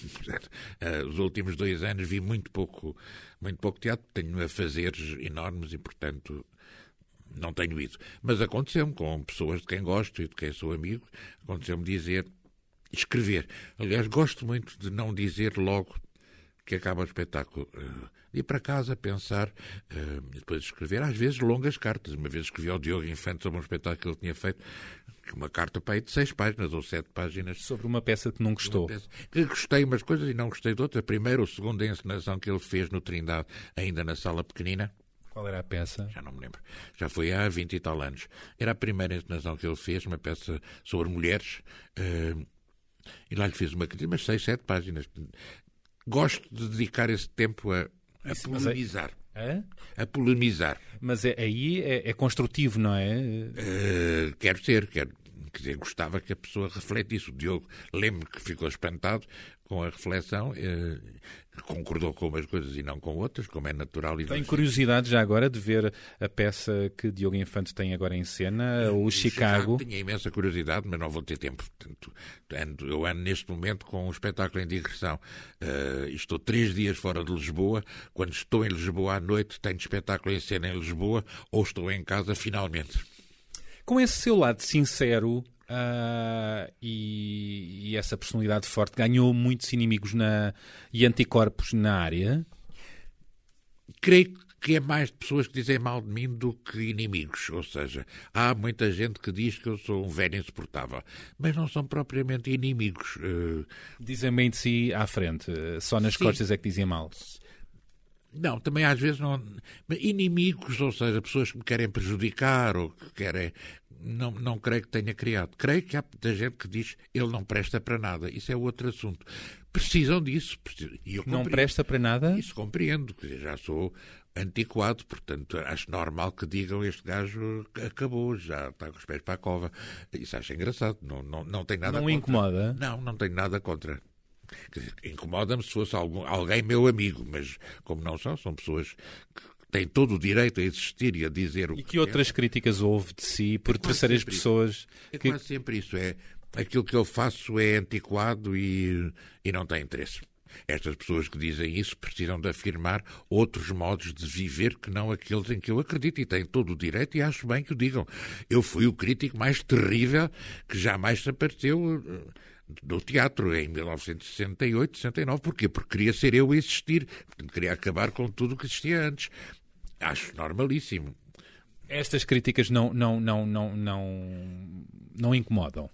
Os últimos dois anos vi muito pouco, muito pouco teatro, tenho afazeres enormes e, portanto, não tenho ido. Mas aconteceu-me com pessoas de quem gosto e de quem sou amigo, aconteceu-me dizer, escrever. Aliás, gosto muito de não dizer logo que acaba o espetáculo, uh, ir para casa, pensar, uh, depois escrever, às vezes, longas cartas. Uma vez escrevi ao Diogo Infante sobre um espetáculo que ele tinha feito, uma carta para aí de seis páginas ou sete páginas. Sobre uma peça que não gostou. Peça, que gostei umas coisas e não gostei de outras. A primeira ou segunda encenação que ele fez no Trindade, ainda na sala pequenina. Qual era a peça? Já não me lembro. Já foi há vinte e tal anos. Era a primeira encenação que ele fez, uma peça sobre mulheres. Uh, e lá lhe fiz uma crítica, mas seis, sete páginas. Gosto de dedicar esse tempo a, a Isso, polemizar. É? A polemizar. Mas é, aí é, é construtivo, não é? Uh, quero ser, quero. Quer dizer, gostava que a pessoa refletisse. O Diogo, lembro que ficou espantado com a reflexão, eh, concordou com umas coisas e não com outras, como é natural. E Tenho curiosidade já agora de ver a peça que Diogo Infante tem agora em cena, o, o Chicago. Chicago. Tinha imensa curiosidade, mas não vou ter tempo. Portanto, ando, eu ando neste momento com um espetáculo em digressão. Uh, estou três dias fora de Lisboa. Quando estou em Lisboa à noite, tenho espetáculo em cena em Lisboa, ou estou em casa finalmente. Com esse seu lado sincero uh, e, e essa personalidade forte, ganhou muitos inimigos na, e anticorpos na área? Creio que é mais de pessoas que dizem mal de mim do que inimigos. Ou seja, há muita gente que diz que eu sou um velho insuportável, mas não são propriamente inimigos. Uh... Dizem bem de si à frente, só nas Sim. costas é que dizem mal. Não, também às vezes não... Inimigos, ou seja, pessoas que me querem prejudicar ou que querem... Não, não creio que tenha criado. Creio que há muita gente que diz ele não presta para nada. Isso é outro assunto. Precisam disso. Precisam. E eu não presta para nada? Isso compreendo. Quer dizer, já sou antiquado, portanto acho normal que digam este gajo acabou, já está com os pés para a cova. Isso acho engraçado. Não, não, não tem nada não contra. Incomoda? Não, não tenho nada contra. Incomoda-me se fosse algum, alguém meu amigo, mas como não são, são pessoas que têm todo o direito a existir e a dizer o e que E que outras pensam. Críticas houve de si por É terceiras pessoas? É que... quase sempre isso. É, aquilo que eu faço é antiquado e, e não tem interesse. Estas pessoas que dizem isso precisam de afirmar outros modos de viver que não aqueles em que eu acredito e têm todo o direito e acho bem que o digam. Eu fui o crítico mais terrível que jamais se apareceu do teatro em mil novecentos e sessenta e oito, sessenta e nove. Porquê? Porque queria ser eu a existir. Portanto, queria acabar com tudo o que existia antes. Acho normalíssimo. Estas críticas não, não, não, não, não, não incomodam?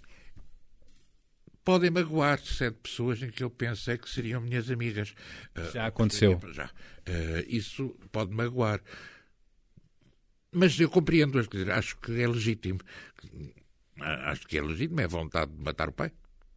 Podem magoar sete pessoas em que eu pensei que seriam minhas amigas. Já aconteceu? Já. Uh, isso pode magoar. Mas eu compreendo, quer dizer, acho que é legítimo. Acho que é legítimo, é vontade de matar o pai.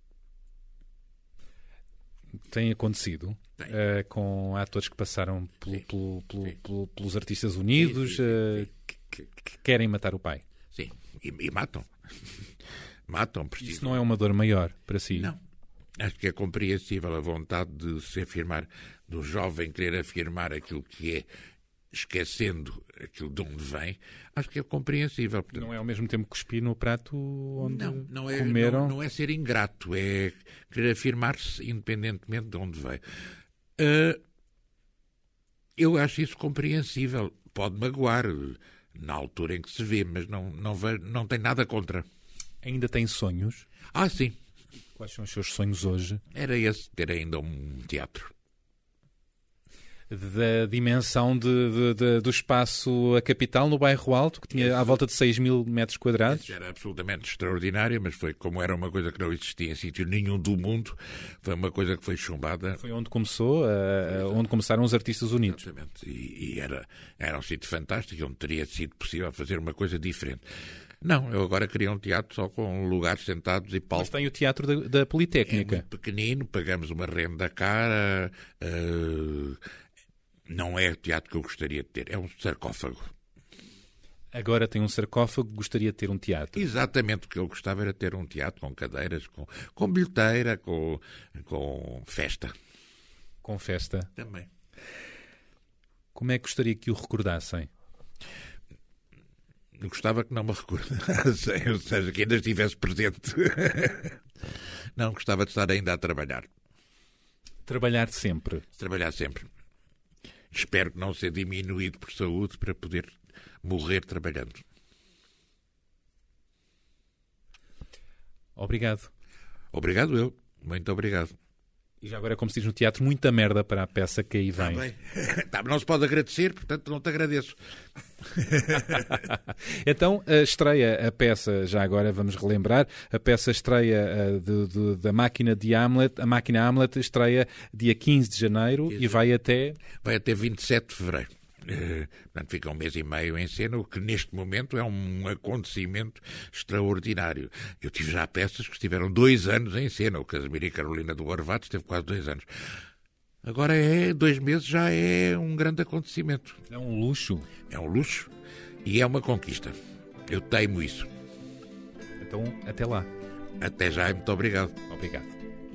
Tem acontecido Tem. Uh, com atores que passaram pelo, Sim. pelo, pelo, Sim. pelo, pelos Artistas Unidos, Sim, sim, uh, sim. que, que- que querem matar o pai. Sim, e, e matam. Matam, precisam. Isso não é uma dor maior para si? Não. Acho que é compreensível a vontade de se afirmar, do jovem querer afirmar aquilo que é, esquecendo aquilo de onde vem. Acho que é compreensível. Portanto, Não é ao mesmo tempo cuspir no prato onde Não, não é, comeram? não, não é ser ingrato, é querer afirmar-se independentemente de onde veio. Uh, eu acho isso compreensível. Pode magoar na altura em que se vê, mas não, não, ve, não tem nada contra. Ainda tem sonhos? Ah, sim. Quais são os seus sonhos hoje? Era esse, ter ainda um teatro. Da dimensão de, de- de- do espaço A Capital, no Bairro Alto, que tinha à volta de seis mil metros quadrados? Isso era absolutamente extraordinário, mas foi como era uma coisa que não existia em sítio nenhum do mundo, foi uma coisa que foi chumbada. Foi onde começou, uh, onde começaram os Artistas Unidos. Exatamente. E, e era, era um sítio fantástico, onde teria sido possível fazer uma coisa diferente. Não, eu agora queria um teatro só com lugares sentados e palcos. Mas tem o Teatro da, da É Politécnica. muito pequenino, pagamos uma renda cara. Uh, não é o teatro que eu gostaria de ter, é um sarcófago. Agora tem um sarcófago, gostaria de ter um teatro. Exatamente, o que eu gostava era ter um teatro com cadeiras, com, com bilheteira, com, com festa. Com festa. Também. Como é que gostaria que o recordassem? Eu gostava que não me recordassem, ou seja, que ainda estivesse presente. Não, gostava de estar ainda a trabalhar. Trabalhar sempre. Trabalhar sempre. Espero que não ser diminuído por saúde para poder morrer trabalhando. Obrigado. Obrigado eu. Muito obrigado. E já agora, como se diz no teatro, muita merda para a peça que aí vem. Tá bem. Tá, não se pode agradecer, portanto não te agradeço. Então, a estreia, a peça, já agora vamos relembrar, a peça estreia uh, de, de, da Máquina de Hamlet, a Máquina Hamlet estreia dia quinze de janeiro quinze. E vai até... Vai até vinte e sete de fevereiro. Uh, portanto, fica um mês e meio em cena, o que neste momento é um acontecimento extraordinário. Eu tive já peças que estiveram dois anos em cena, o Casimiro e Carolina do Orvato esteve quase dois anos. Agora é, dois meses já é um grande acontecimento. É um luxo. É um luxo e é uma conquista. Eu teimo isso. Então, até lá. Até já e muito obrigado. Obrigado.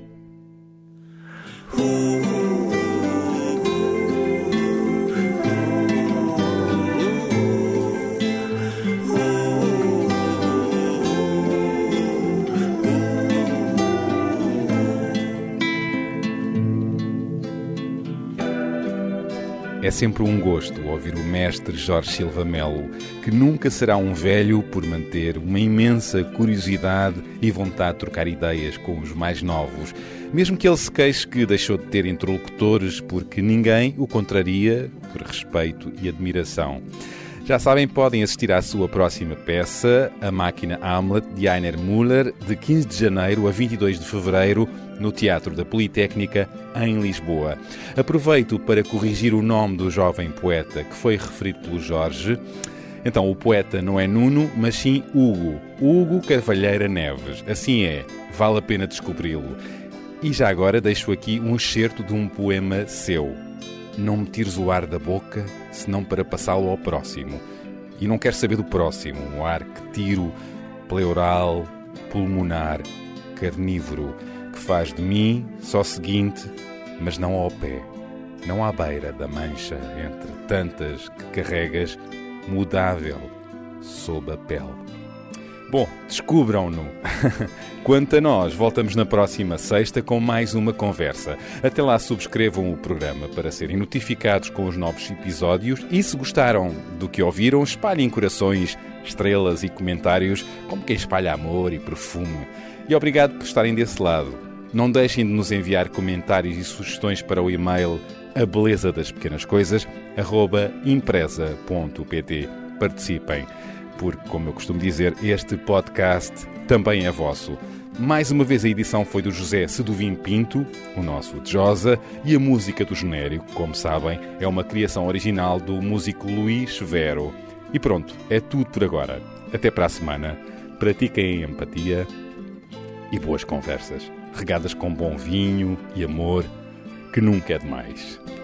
É sempre um gosto ouvir o mestre Jorge Silva Melo, que nunca será um velho por manter uma imensa curiosidade e vontade de trocar ideias com os mais novos, mesmo que ele se queixe que deixou de ter interlocutores porque ninguém o contraria por respeito e admiração. Já sabem, podem assistir à sua próxima peça, A Máquina Hamlet, de Heiner Müller, de quinze de janeiro a vinte e dois de fevereiro, no Teatro da Politécnica, em Lisboa. Aproveito para corrigir o nome do jovem poeta que foi referido pelo Jorge. Então, o poeta não é Nuno, mas sim Hugo. Hugo Carvalheira Neves. Assim é, vale a pena descobri-lo. E já agora deixo aqui um excerto de um poema seu. Não me tires o ar da boca, senão para passá-lo ao próximo. E não quero saber do próximo, o ar que tiro, pleural, pulmonar, carnívoro, que faz de mim só seguinte, mas não ao pé, não à beira da mancha entre tantas que carregas, mudável, sob a pele. Bom, descubram-no. Quanto a nós, voltamos na próxima sexta com mais uma conversa. Até lá, subscrevam o programa para serem notificados com os novos episódios e, se gostaram do que ouviram, espalhem corações, estrelas e comentários como quem espalha amor e perfume. E obrigado por estarem desse lado. Não deixem de nos enviar comentários e sugestões para o e-mail a beleza das pequenas coisas arroba empresa ponto pt. Participem, porque, como eu costumo dizer, este podcast também é vosso. Mais uma vez a edição foi do José Seduvim Pinto, o nosso de Josa, e a música do genérico, como sabem, é uma criação original do músico Luís Vero. E pronto, é tudo por agora. Até para a semana. Pratiquem a empatia e boas conversas, regadas com bom vinho e amor, que nunca é demais.